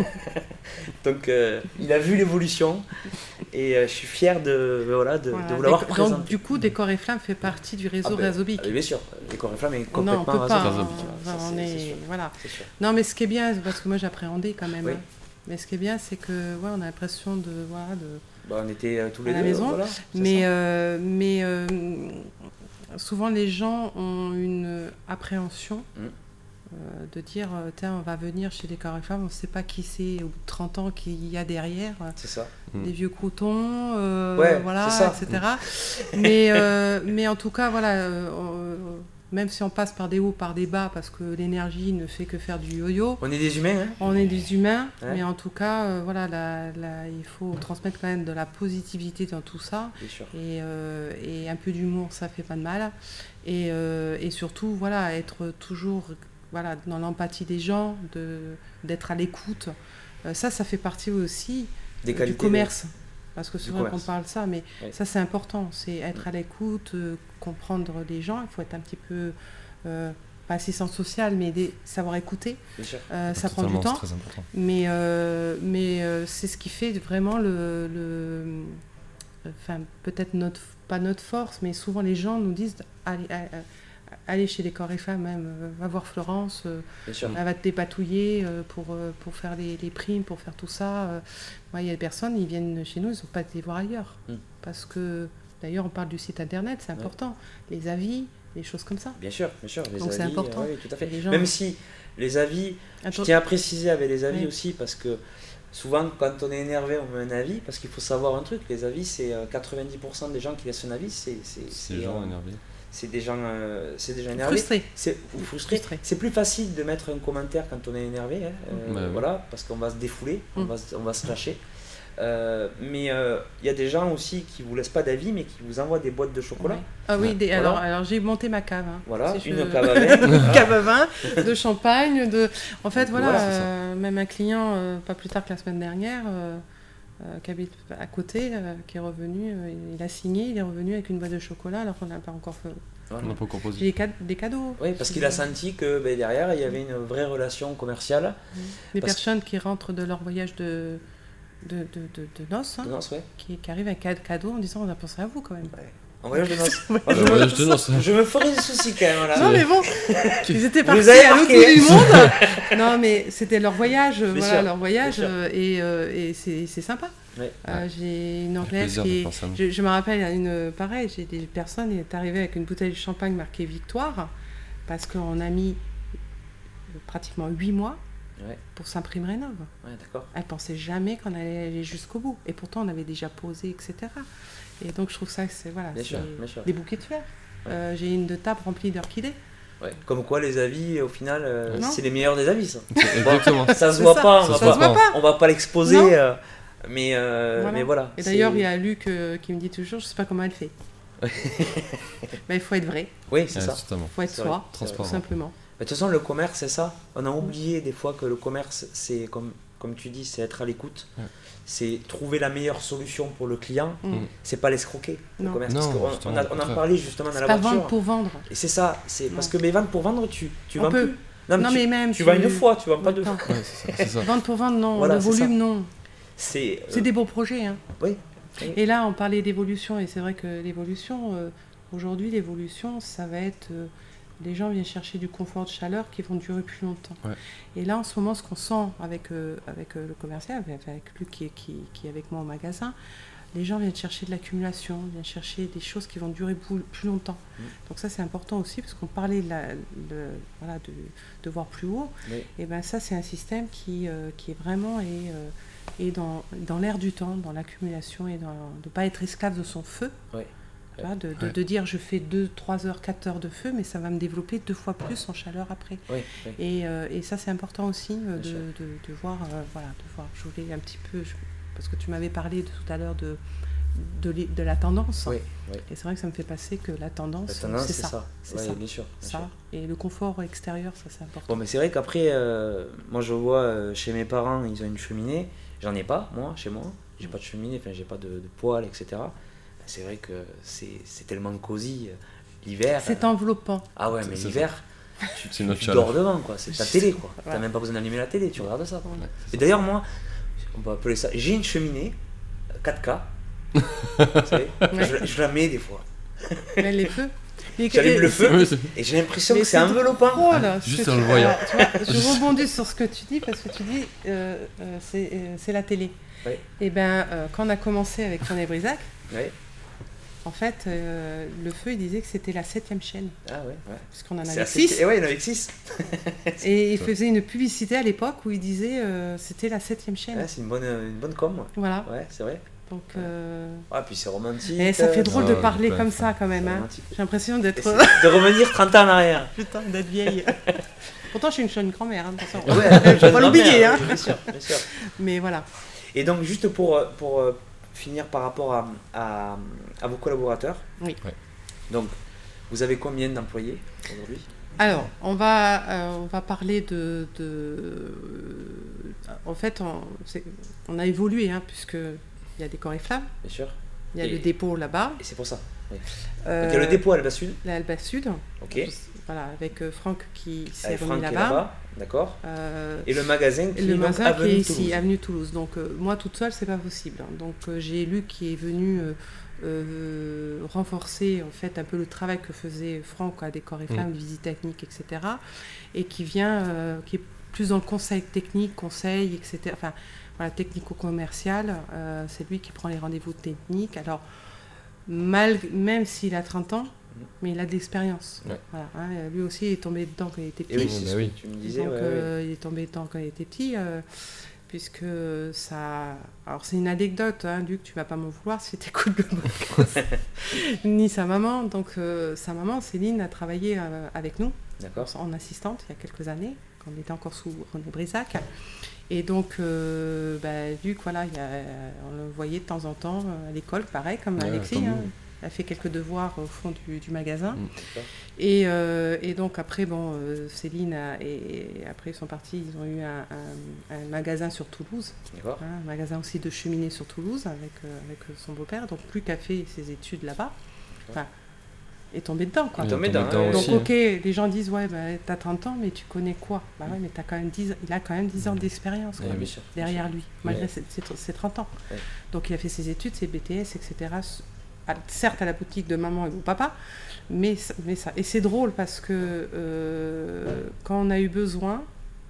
Donc euh, il a vu l'évolution et euh, je suis fier de voilà de, Voilà. de vous l'avoir Déco- présenté. Donc, du coup, Décor et Flamme fait partie du réseau Ah ben, rasobique. ah, bien sûr, les Coriflammes est Non, complètement on peut pas. rasobique. rasobique. on- Ça, on c'est- est- c'est sûr. voilà. C'est sûr. Non, mais ce qui est bien, parce que moi j'appréhendais quand même. Oui. hein. Mais ce qui est bien, c'est que ouais, on a l'impression de, voilà, de. Bah, on était euh, tous les À la deux. maison, voilà, c'est Mais, ça. euh, mais euh, souvent les gens ont une appréhension Mm. euh, de dire euh, tiens, on va venir chez Décor et Flamme, on ne sait pas qui c'est au bout de trente ans qu'il y a derrière, euh, C'est ça. Mm. des vieux croutons, euh, Ouais, voilà, c'est ça. et cetera. mais, euh, mais en tout cas, voilà, euh, euh, même si on passe par des hauts, par des bas, parce que l'énergie ne fait que faire du yo-yo, On est des humains, hein. on est des humains, Ouais. mais en tout cas, euh, voilà, la- la- il faut transmettre quand même de la positivité dans tout ça. Bien sûr. Et, euh, et un peu d'humour, ça fait pas de mal. Et, euh, et surtout, voilà, être toujours voilà, dans l'empathie des gens, de, d'être à l'écoute. Euh, ça, ça fait partie aussi Des euh, du qualités. commerce. Parce que du souvent qu'on commerce. parle de ça, mais Oui. ça c'est important, c'est être à l'écoute, euh, comprendre les gens, il faut être un petit peu, euh, pas assistant social, mais des, savoir écouter. Bien sûr. Euh, ça prend du Totalement, temps. c'est très important. Mais, euh, mais euh, c'est ce qui fait vraiment le. le enfin, peut-être notre, pas notre force, mais souvent les gens nous disent allez, allez, allez chez Décor et Femmes, même, euh, va voir Florence, euh, Bien sûr. elle va te dépatouiller euh, pour, euh, pour faire les, les primes, pour faire tout ça. euh. Moi, il y a des personnes, ils viennent chez nous, ils ne sont pas été voir ailleurs. Mm. Parce que, d'ailleurs, on parle du site internet, c'est Ouais. important. Les avis, les choses comme ça. Bien sûr, bien sûr. Les Donc, avis, c'est important. euh, oui, tout à fait. Les gens- Même si les avis, je Attends, tiens à préciser avec les avis Oui. aussi, parce que souvent, quand on est énervé, on met un avis, parce qu'il faut savoir un truc, les avis, c'est euh, quatre-vingt-dix pour cent des gens qui laissent un avis, c'est c'est- C'est c'est, les gens euh, énervés. c'est des gens, euh, c'est des gens énervés. frustré. C'est ou frustré. Frustré. C'est plus facile de mettre un commentaire quand on est énervé, hein, euh, Bah oui. voilà, parce qu'on va se défouler, on Mm. va, se- on va se lâcher. Euh, mais euh, il y a des gens aussi qui vous laissent pas d'avis, mais qui vous envoient des boîtes de chocolat. Ouais. Ah oui, Ouais. des- Voilà. alors, alors j'ai monté ma cave. hein. Voilà, Si une je- cave à vin. Une cave à vin, de champagne, de. En fait, Donc, voilà, voilà, c'est ça. euh, même un client, euh, pas plus tard que la semaine dernière, euh, euh, qui habite à côté, euh, qui est revenu, euh, il a signé, il est revenu avec une boîte de chocolat alors qu'on n'a pas encore fait. Voilà. On n'a pas encore J'ai posé. des, cad- des cadeaux. Oui, parce qu'il a senti que ben, derrière, il y avait une vraie relation commerciale. Des parce- personnes qui rentrent de leur voyage de, de, de, de, de noces, hein, Non, c'est vrai. qui, qui arrivent avec un cadeau en disant on a pensé à vous quand même. Ouais. En voyage de noces. Ouais. Moi, je, Un voyage de me... noces. je me ferais des soucis quand même là. Non mais bon, ils étaient Vous les partis avez à l'autre marqués, bout du monde. Non mais c'était leur voyage, Bien voilà sûr, leur voyage bien sûr. euh, et, euh, et c'est c'est sympa. Ouais. Euh, j'ai une Avec anglaise plaisir qui de est, penser à nous. je, je me rappelle une pareil, j'ai des personnes qui est arrivée avec une bouteille de champagne marquée Victoire parce qu'on a mis pratiquement huit mois Ouais. pour Saint-Prime Rénov'. Ouais, d'accord. Elle pensait jamais qu'on allait aller jusqu'au bout. Et pourtant, on avait déjà posé, et cetera. Et donc, je trouve ça que c'est voilà, Bien c'est sûr, bien sûr. des bouquets de fleurs. Euh, j'ai une de table remplie d'orchidées. Ouais. Comme quoi les avis au final euh, Non. c'est les meilleurs des avis ça. C'est Exactement. Ça se C'est voit ça. pas, on Ça va se pas, voit pas. on va pas l'exposer Non. euh, mais, euh, Voilà. mais voilà. Et c'est- d'ailleurs, il y a Luc euh, qui me dit toujours, je sais pas comment elle fait. Mais il faut être vrai, Oui, c'est Ouais, ça. totalement. il faut être C'est soi, vrai, tout transparent. simplement. Mais de toute façon, le commerce, c'est ça. On a oublié des fois que le commerce, c'est comme, comme tu dis, c'est être à l'écoute. Ouais. C'est trouver la meilleure solution pour le client. Mm. C'est pas l'escroquer, le Non. commerce. Non, Parce qu'on- justement, on, a- au on en contraire. parlait justement dans C'est la pas voiture. vendre pour vendre. Et c'est ça. C'est Non. parce que mais vendre pour vendre, tu, tu On vends peut. plus. Non, mais Non, tu, mais même. tu vends une fois, tu vends pas deux Attends. fois. Ouais, c'est ça. c'est ça. Vendre pour vendre, non. Voilà, le c'est volume, ça. non. C'est. euh, C'est des beaux projets. Hein. Oui. Et là, on parlait d'évolution, et c'est vrai que l'évolution, euh, aujourd'hui, l'évolution, ça va être. euh, les gens viennent chercher du confort de chaleur qui vont durer plus longtemps. Ouais. Et là, en ce moment, ce qu'on sent avec, euh, avec euh, le commercial, avec, avec Luc qui, est- qui, qui est avec moi au magasin, les gens viennent chercher de l'accumulation, viennent chercher des choses qui vont durer plus, plus longtemps. Mm. Donc ça, c'est important aussi, parce qu'on parlait de, la- le- voilà, de, de voir plus haut. Oui. Et ben ça, c'est un système qui, euh, qui est vraiment est, euh, est dans, dans l'air du temps, dans l'accumulation, et dans, de ne pas être esclave de son feu. Ouais. Tu vois, de, de, Ouais. de dire je fais deux, trois heures, quatre heures de feu, mais ça va me développer deux fois plus en chaleur après. Oui, oui. Et, euh, et ça, c'est important aussi euh, Bien de, sûr. de, de voir, euh, voilà, de voir. Je voulais un petit peu, je- parce que tu m'avais parlé de, tout à l'heure de, de, l'é- de la tendance. Oui, oui. Et c'est vrai que ça me fait passer que la tendance, La tendance, c'est c'est ça. ça. C'est Ouais, ça. bien sûr. bien Ça. sûr. Et le confort extérieur, ça, c'est important. Bon, mais c'est vrai qu'après, euh, moi je vois euh, chez mes parents, ils ont une cheminée. J'en ai pas, moi, chez moi. J'ai pas de cheminée, enfin, j'ai pas de, de poêle, et cetera. Ben, c'est vrai que c'est c'est tellement cosy. euh, L'hiver. C'est euh, enveloppant. Ah ouais, C'est- mais c'est l'hiver, tu, C'est notre tu chaleur. dors devant, quoi. C'est ta télé, quoi. T'as Ouais. même pas besoin d'allumer la télé, tu regardes ça. Ouais, c'est Et ça. d'ailleurs, moi, on peut appeler ça. J'ai une cheminée euh, quatre K. Vous savez, Ouais. je, je la mets des fois. Mais les feux. Mais- J'allume le feu Ouais, c'est- et j'ai l'impression Mais que c'est c'est enveloppant. Oh là, ce Juste que en tu- le voyant. alors, tu vois, je rebondis sur ce que tu dis parce que tu dis euh, euh, c'est euh, c'est la télé. Ouais. Et ben euh, quand on a commencé avec René Brisac, Ouais. en fait euh, le feu il disait que c'était la septième chaîne Ah ouais, ouais. puisqu'on en C'est avait assez- six. Et ouais, il y en avait que six. Et il faisait une publicité à l'époque où il disait euh, c'était la septième chaîne. Ouais, c'est une bonne, une bonne com. Ouais, Voilà. ouais c'est vrai. Donc euh, Ah, puis c'est romantique. et ça fait euh, drôle Ah, de ouais, parler ouais, comme ouais. ça quand même. c'est Hein. romantique. J'ai l'impression Et d'être c'est- De revenir trente ans en arrière. putain d'être vieille. Pourtant je suis une jeune grand-mère. Hein, attention. Ouais, Faut pas l'oublier. Hein. Bien sûr, bien sûr. Mais voilà. Et donc, juste pour, euh, pour euh, finir par rapport à, à, à vos collaborateurs. Oui. Ouais. Donc, vous avez combien d'employés aujourd'hui? Alors, on va, euh, on va parler de... de euh, en fait, on, c'est- on a évolué, hein, puisqu'il y a des corps et flammes, Bien sûr. il y a Et- le dépôt là-bas. Et c'est pour ça. Oui. euh, Donc, il y a le dépôt à Alba Sud. La Alba Sud, Ok. voilà, avec euh, Franck qui s'est Avec remis Franck qui est là-bas. là-bas. D'accord. Euh, Et le magasin qui et le est donc magasin qui avenue est ici, Toulouse. avenue Toulouse. Donc, euh, moi, toute seule, c'est pas possible. hein. Donc, euh, j'ai Luc qui est venu euh, euh, renforcer, en fait, un peu le travail que faisait Franck à Décor et Flammes, visite technique, et cetera. Et qui vient, euh, qui est plus dans le conseil technique, conseil, et cetera. Enfin, voilà, technico-commercial. Euh, c'est lui qui prend les rendez-vous techniques. Alors, mal, même s'il a trente ans, mais il a de l'expérience. Ouais. Voilà, hein. Lui aussi, il est tombé dedans quand il était Et petit. oui, c'est Bah ce oui. que tu me disais. Donc, ouais, euh, ouais. il est tombé dedans quand il était petit, euh, puisque ça... Alors, c'est une anecdote, hein, Luc, tu vas pas m'en vouloir si tu écoutes le podcast. Ni sa maman. Donc, euh, sa maman, Céline, a travaillé euh, avec nous, D'accord. en assistante, il y a quelques années, quand on était encore sous René Brisac. Et donc, euh, bah, Luc, voilà, il y a, on le voyait de temps en temps euh, à l'école, pareil, comme Ouais, Alexis. comme hein. nous. Elle a fait quelques devoirs au fond du, du magasin. Mm. D'accord. Et, euh, et donc après, bon, euh, Céline a- et, et après ils sont partis, ils ont eu un, un- un magasin sur Toulouse, D'accord. hein, un magasin aussi de cheminée sur Toulouse avec, euh, avec son beau-père. Donc Luc a fait ses études là-bas, enfin, est tombé dedans quoi. Il est Ouais, tombé tombé dedans, dedans ouais. Donc aussi, ok, les gens disent ouais, bah, t'as trente ans, mais tu connais quoi? Bah ouais, mais t'as quand même dix, il a quand même dix ans d'expérience quoi, Ouais, Bien sûr. derrière lui, malgré Ouais. ses, ses- ses trente ans. Ouais. Donc il a fait ses études, ses B T S, et cetera à, certes à la boutique de maman et mon papa, mais, mais ça. Et c'est drôle parce que euh, quand on a eu besoin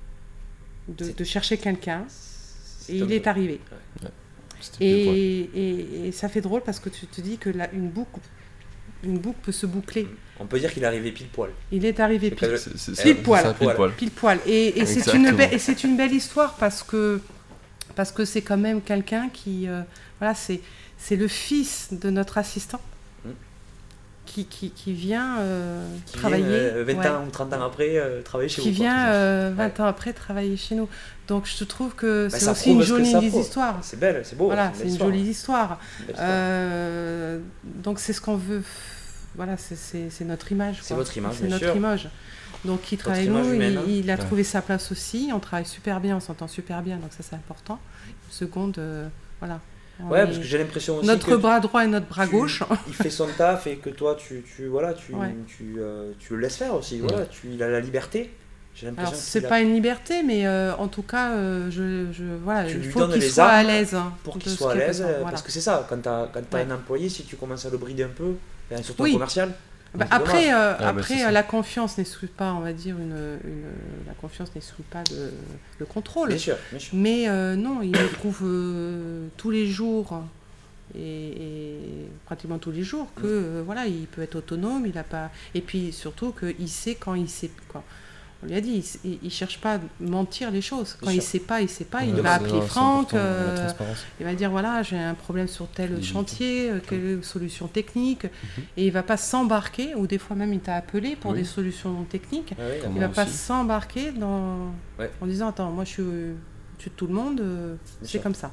de, de chercher quelqu'un, et il est arrivé. Ouais. Et, et, et ça fait drôle parce que tu te dis que là, une boucle, une boucle peut se boucler. On peut dire qu'il est arrivé pile poil. Il est arrivé C'est pile, que- C'est- c'est- pile c'est- poil. ça, pile poil. pile poil. Et, et c'est Exactement. une belle, et c'est une belle histoire parce que parce que c'est quand même quelqu'un qui, euh, voilà, c'est c'est le fils de notre assistant Mm. qui, qui, qui vient euh, Qui travailler, vient, euh, vingt ouais, ans ou trente ans après, euh, travailler chez qui vous. quoi. vient euh, vingt Ouais. ans après travailler chez nous. Donc je trouve que Bah, c'est ça aussi prouve une ce que jolie ça prouve. histoire. C'est belle, c'est beau. Voilà, c'est belle une histoire. jolie histoire. Une belle histoire. Euh, donc c'est ce qu'on veut. Voilà, c'est, c'est, c'est notre image. C'est quoi. votre image, C'est bien notre sûr. image. Donc il travaille image nous, humaine, il, hein. il a Ouais. trouvé sa place aussi. On travaille super bien, on s'entend super bien, donc ça c'est important. Seconde, euh, voilà. On Ouais, est- parce que j'ai l'impression aussi notre que bras droit et notre bras tu- gauche. il fait son taf et que toi tu, tu voilà tu, Ouais. tu, euh, tu le laisses faire aussi. Voilà, tu, il a la liberté. J'ai l'impression Alors qu'il c'est a- pas une liberté, mais euh, en tout cas, euh, je, je, voilà, Tu il lui faut donnes qu'il les soit à armes l'aise. hein, pour de qu'il ce soit à qu'il l'aise, fait, euh, voilà. parce que c'est ça, quand tu as, quand t'as Ouais. un employé, si tu commences à le brider un peu, enfin, surtout Oui. en commercial, Bah, c'est après, dommage. euh, Ah, bah, après c'est euh, ça. la confiance n'exclut pas, on va dire, une, une, la confiance n'exclut pas le, le contrôle. bien sûr, bien sûr. Mais euh, non, il le prouve euh, tous les jours et, et pratiquement tous les jours que euh, voilà, il peut être autonome, il a pas. Et puis surtout qu'il sait quand il sait quoi. On lui a dit, il, il cherche pas à mentir les choses. Quand Bien il sûr. sait pas, il sait pas. Il Ouais, va c'est- appeler c'est Franck. important, la euh, transparence. il va dire voilà, j'ai un problème sur tel Fidélité. chantier, euh, quelle solution technique, et il va pas s'embarquer. Ou des fois même, il t'a appelé pour Oui. des solutions techniques. Ah oui, Comme Il moi va pas aussi. s'embarquer dans Ouais. en disant attends, moi je suis au- au-dessus de tout le monde, euh, c'est sûr. comme ça.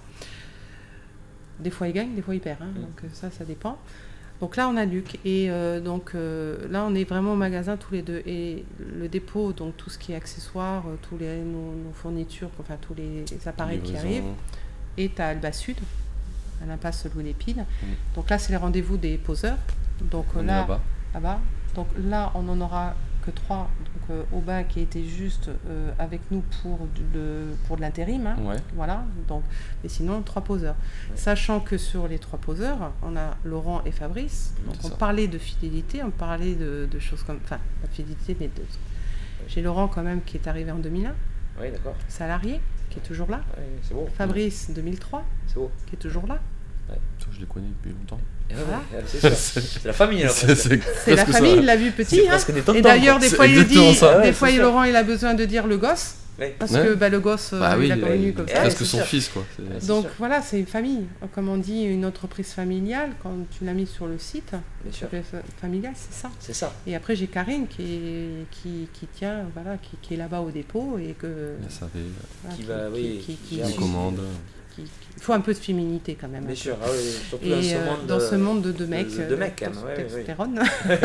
Des fois il gagne, des fois il perd, hein, Mm. donc euh, ça, ça dépend. Donc là on a Luc et euh, donc euh, là on est vraiment au magasin tous les deux et le dépôt, donc tout ce qui est accessoires, euh, tous les nos, nos fournitures, enfin tous les, les appareils qui Livraison. arrivent, est à Alba Sud, à l'impasse Louis Lépine. Mm. Donc là c'est les rendez-vous des poseurs. Donc euh, On est là là-bas. là-bas. Donc là, on n'en aura que trois. Donc euh, Aubin qui était juste euh, avec nous pour, du- le, pour de l'intérim. hein. Ouais. Voilà. Donc, et sinon, trois poseurs. Sachant que sur les trois poseurs, on a Laurent et Fabrice. Donc C'est on ça. parlait de fidélité, on parlait de, de choses comme... Enfin, pas de fidélité, mais de... J'ai Laurent quand même qui est arrivé en deux mille un, Oui, d'accord. salarié, qui est toujours là. Ouais, c'est beau. Fabrice, deux mille trois, C'est beau. qui est toujours là. Toi, je les connais depuis longtemps. Et ouais, Voilà. ouais, c'est sûr. C'est la famille là. C'est presque. c'est C'est la presque ça. famille, il l'a vu petit. C'est hein. presque des tontons, Et d'ailleurs, quoi. des C'est fois, il exactement dit, ça. Ouais, des c'est fois, sûr. Laurent, il a besoin de dire le gosse. Ouais. Parce Ouais. que bah, le gosse, euh, Bah oui, il a connu ouais, comme ouais, ça. presque c'est son sûr. fils, quoi. C'est- Ouais, c'est Donc sûr. voilà, c'est une famille. Comme on dit, une entreprise familiale, quand tu l'as mis sur le site, Bien sûr. entreprise familiale, c'est ça. C'est ça. Et après, j'ai Karine qui, est, qui, qui tient, voilà, qui, qui est là-bas au dépôt et que... Il savait, euh, voilà, Qui va, oui, qui- qui qui- gère les aussi. commandes. qui- qui- Il faut un peu de féminité quand même. Bien un sûr. peu. Ah oui, surtout Et dans ce euh, monde. dans ce euh, monde de, de mecs, de- de euh, mecs, quand même, dans ouais, ce ouais, testostérone.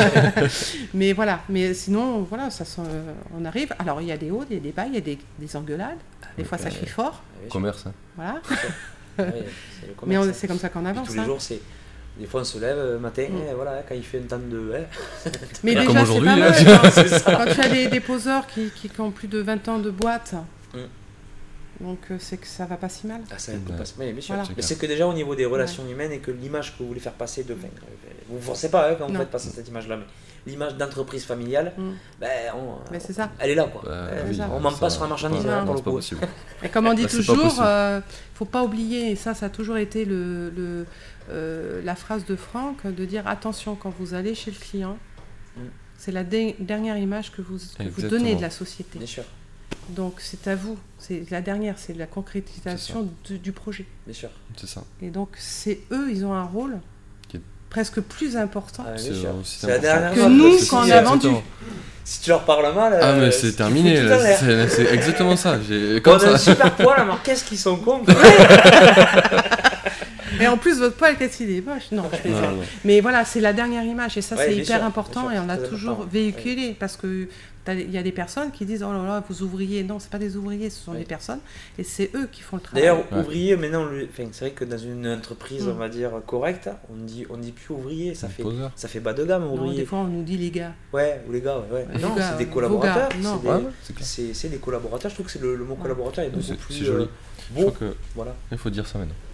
Mais voilà, mais sinon, voilà, ça sent- euh, on arrive. Alors, il y a des hauts, il y a des bas, il y a des, des engueulades. Des fois, ça crie fort. Ah, bien sûr. Commerce, hein. Voilà. Ouais, c'est le Mais on- commerce, hein. c'est comme ça qu'on Puis avance. tous les hein. jours, c'est. Des fois, on se lève le matin, Mm. et voilà, quand il fait un temps de. hein, Mais Comme déjà, c'est aujourd'hui, pas là, mal. tu Quand, c'est ça. quand tu as des, des poseurs qui, qui, qui ont plus de vingt ans de boîte, Mm. donc euh, c'est que ça va pas si mal. Ah, ça peut Ouais. pas se- mais bien sûr. Voilà. Mais c'est que déjà au niveau des relations humaines et que l'image que vous voulez faire passer de. Enfin, vous ne forcez pas hein, quand vous Non. faites passer cette image-là, mais l'image d'entreprise familiale, Mm. ben, on, Mais c'est ça. elle est là quoi. Bah, Euh, oui, ça. on ment ça- pas sur la marchandise ouais, hein, non, pour le c'est pas coup. possible. Et comme on dit Bah, c'est pas toujours, possible. euh, faut pas oublier, et ça, ça a toujours été le, le, euh, la phrase de Franck, de dire attention quand vous allez chez le client, Mm. c'est la de- dernière image que vous, que vous Exactement. donnez de la société. Bien sûr, Donc c'est à vous, c'est la dernière, c'est la concrétisation du, du projet. bien sûr. C'est ça. Et donc c'est eux, ils ont un rôle Qui est- presque plus important. Ah, bien C'est sûr. aussi C'est la important. dernière Que fois nous, si, quand on euh, a vendu. Exactement. Si tu leur parles mal, Ah, euh, mais tu c'est fous terminé, tout là. en l'air. c'est c'est exactement ça. J'ai- On Comme a un ça. super poil, alors qu'est-ce qu'ils sont cons. Et en plus, votre poil, qu'est-ce qu'il est moche. Non, je plaisante. Non, non. Mais voilà, c'est la dernière image et ça Ouais, c'est bien hyper sûr, important bien sûr, et on l'a c'est très toujours important. véhiculé parce que t'as- il y a des personnes qui disent oh là là vous ouvriers, non c'est pas des ouvriers, ce sont Ouais. des personnes et c'est eux qui font le travail. D'ailleurs, Ouais. ouvrier, maintenant, le- enfin, c'est vrai que dans une entreprise, Mm. on va dire correcte, on dit, on dit plus ouvrier, ça Un fait, poseur. ça fait bas de gamme, Non, ouvrier. des fois on nous dit les gars. Ouais, ou les gars, ouais. ouais. Les non, gars, c'est des vos collaborateurs. gars, non. c'est des- Ouais, ouais, c'est clair. C'est c'est des collaborateurs. Je trouve que c'est le, le mot collaborateur est beaucoup C'est- plus c'est joli. euh, Je beau. crois que Voilà. il faut dire ça maintenant.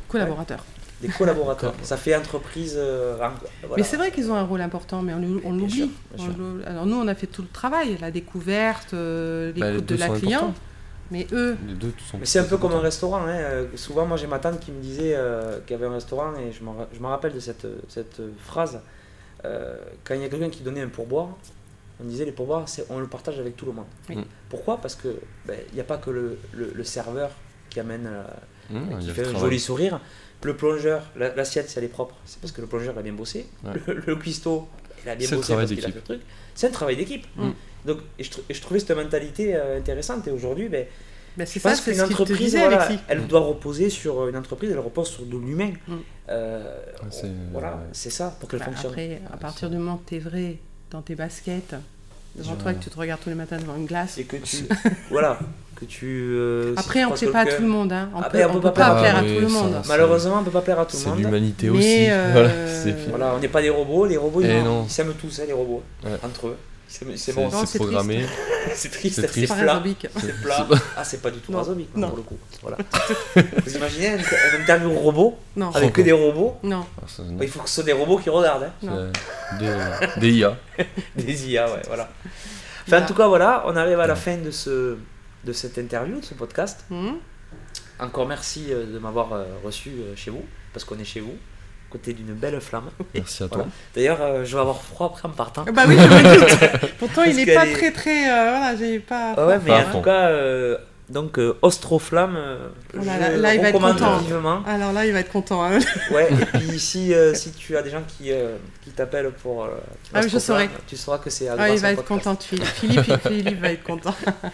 Collaborateurs. Des collaborateurs. Ça fait entreprise. Euh, voilà. Mais c'est vrai qu'ils ont un rôle important, mais on, on l'oublie. Bien sûr, bien sûr. On, alors nous, on a fait tout le travail, la découverte, euh, l'écoute Bah, de la cliente. Mais eux. Les deux sont Mais c'est un peu comme un restaurant. Hein. Euh, souvent, moi, j'ai ma tante qui me disait euh, qu'il y avait un restaurant et je, je me rappelle de cette, cette phrase. Euh, quand il y a quelqu'un qui donnait un pourboire, on disait les pourboires, c'est, on le partage avec tout le monde. Oui. Pourquoi ? Parce que ben, il n'y a pas que le, le, le serveur qui amène, euh, Mmh, qui fait un joli sourire. Le plongeur, la, l'assiette, si elle est propre, c'est parce que le plongeur a bien bossé. Ouais. Le, le cuistot, il a bien c'est bossé parce d'équipe. qu'il a fait le truc. C'est un travail d'équipe. Mmh. Donc, et je, et je trouvais cette mentalité euh, intéressante. Et aujourd'hui, ben, Ben c'est je ça, pense c'est qu'une ce qu'il te entreprise, disait, voilà, Alexis. elle Mm. doit reposer sur une entreprise, elle repose sur de l'humain. Mm. Euh, C'est, voilà, euh, c'est ça pour qu'elle Bah, fonctionne. après, à partir du moment que tu es vrai dans tes baskets, devant Je- toi, que tu te regardes tous les matins devant une glace. Et que tu, voilà, que tu. euh, si Après, tu on ne croises plaît pas à quelqu'un- tout le monde. Hein. On Ah, peut, ben, on on peut peut pas pas plaire plaire à- à oui, tout le ça, monde. c'est- Malheureusement, on ne peut pas plaire à tout le C'est monde. l'humanité Mais, aussi. euh, Voilà, c'est, Voilà, on n'est pas des robots. Les robots, ils, Eh ont- non. ils s'aiment tous, hein, les robots, Ouais. entre eux. Ils s'aiment- C'est c'est, bon, Non, c'est c'est programmé. c'est triste, c'est c'est triste. Pas plat. résorbique. C'est plat. Ah, c'est pas du tout Non. rasobique Non. pour le coup. Voilà. Vous imaginez une, une interview robot Non, avec que des robots? non, Ah, ça, Il faut que ce soit des robots qui regardent. Hein. non. c'est des, des I A. Des I A, ouais, voilà. Enfin, Voilà. en tout cas, voilà, on arrive à la fin de, ce, de cette interview, de ce podcast. Hum. Encore merci euh, de m'avoir euh, reçu euh, chez vous, parce qu'on est chez vous, côté d'une belle flamme. Merci à Voilà. toi. D'ailleurs, euh, je vais avoir froid après en partant. Bah oui, je me doute. Pourtant, Parce il n'est qu'elle pas est- très très. euh, voilà, j'ai pas. Ah ouais, mais Pas à en fond. tout cas, euh, donc euh, Ostroflamme, euh, Oh je là là, là, il va être recommande content. vivement. Alors là, il va être content. Hein. Ouais, et puis si, euh, si tu as des gens qui, euh, qui t'appellent pour euh, Ah oui, je Ostroflamme, saurai. tu sauras que c'est à Ah, grâce il au va être podcast. content, Philippe. Philippe, Philippe va être content.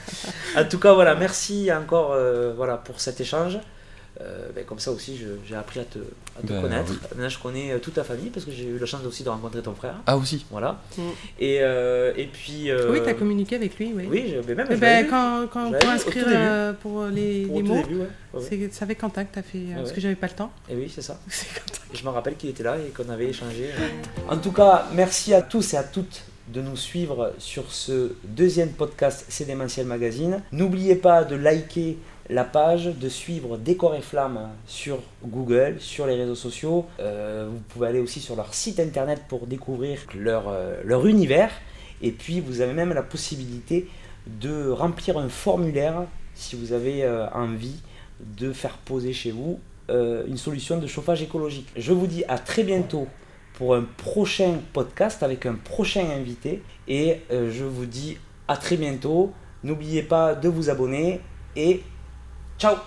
En tout cas, voilà, merci encore euh, voilà, pour cet échange. Euh, ben, comme ça aussi, je- j'ai appris à te, à te Ben, connaître. oui. Maintenant, je connais euh, toute ta famille parce que j'ai eu la chance aussi de rencontrer ton frère. Ah aussi. Voilà. Mm. Et, euh, et puis. euh, Oui, tu as communiqué avec lui, oui. Oui, je, mais même. Eh je ben, l'avais vu. quand, quand, Je pour l'avais vu au inscrire tout début. euh, pour les, Pour les au tout mots, début, ouais. Ouais, ouais. c'est, c'est avec Quentin que tu as fait, euh, Ouais, parce ouais. que j'avais pas le temps. Et oui, c'est ça. C'est Quentin. Et je me rappelle qu'il était là et qu'on avait échangé. En tout cas, merci à tous et à toutes de nous suivre sur ce deuxième podcast C Démentiel Magazine. N'oubliez pas de liker la page, de suivre Décor et Flamme sur Google, sur les réseaux sociaux. Euh, vous pouvez aller aussi sur leur site internet pour découvrir leur, euh, leur univers. Et puis, vous avez même la possibilité de remplir un formulaire si vous avez euh, envie de faire poser chez vous euh, une solution de chauffage écologique. Je vous dis à très bientôt pour un prochain podcast avec un prochain invité. Et euh, je vous dis à très bientôt. N'oubliez pas de vous abonner et ciao.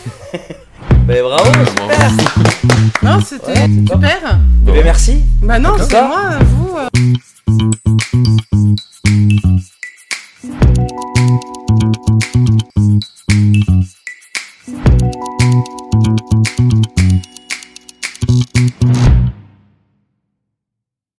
Ben bravo, super. Non, c'était Ouais, c'est top. super. Ben merci. Bah non, D'accord. c'est moi, vous. euh,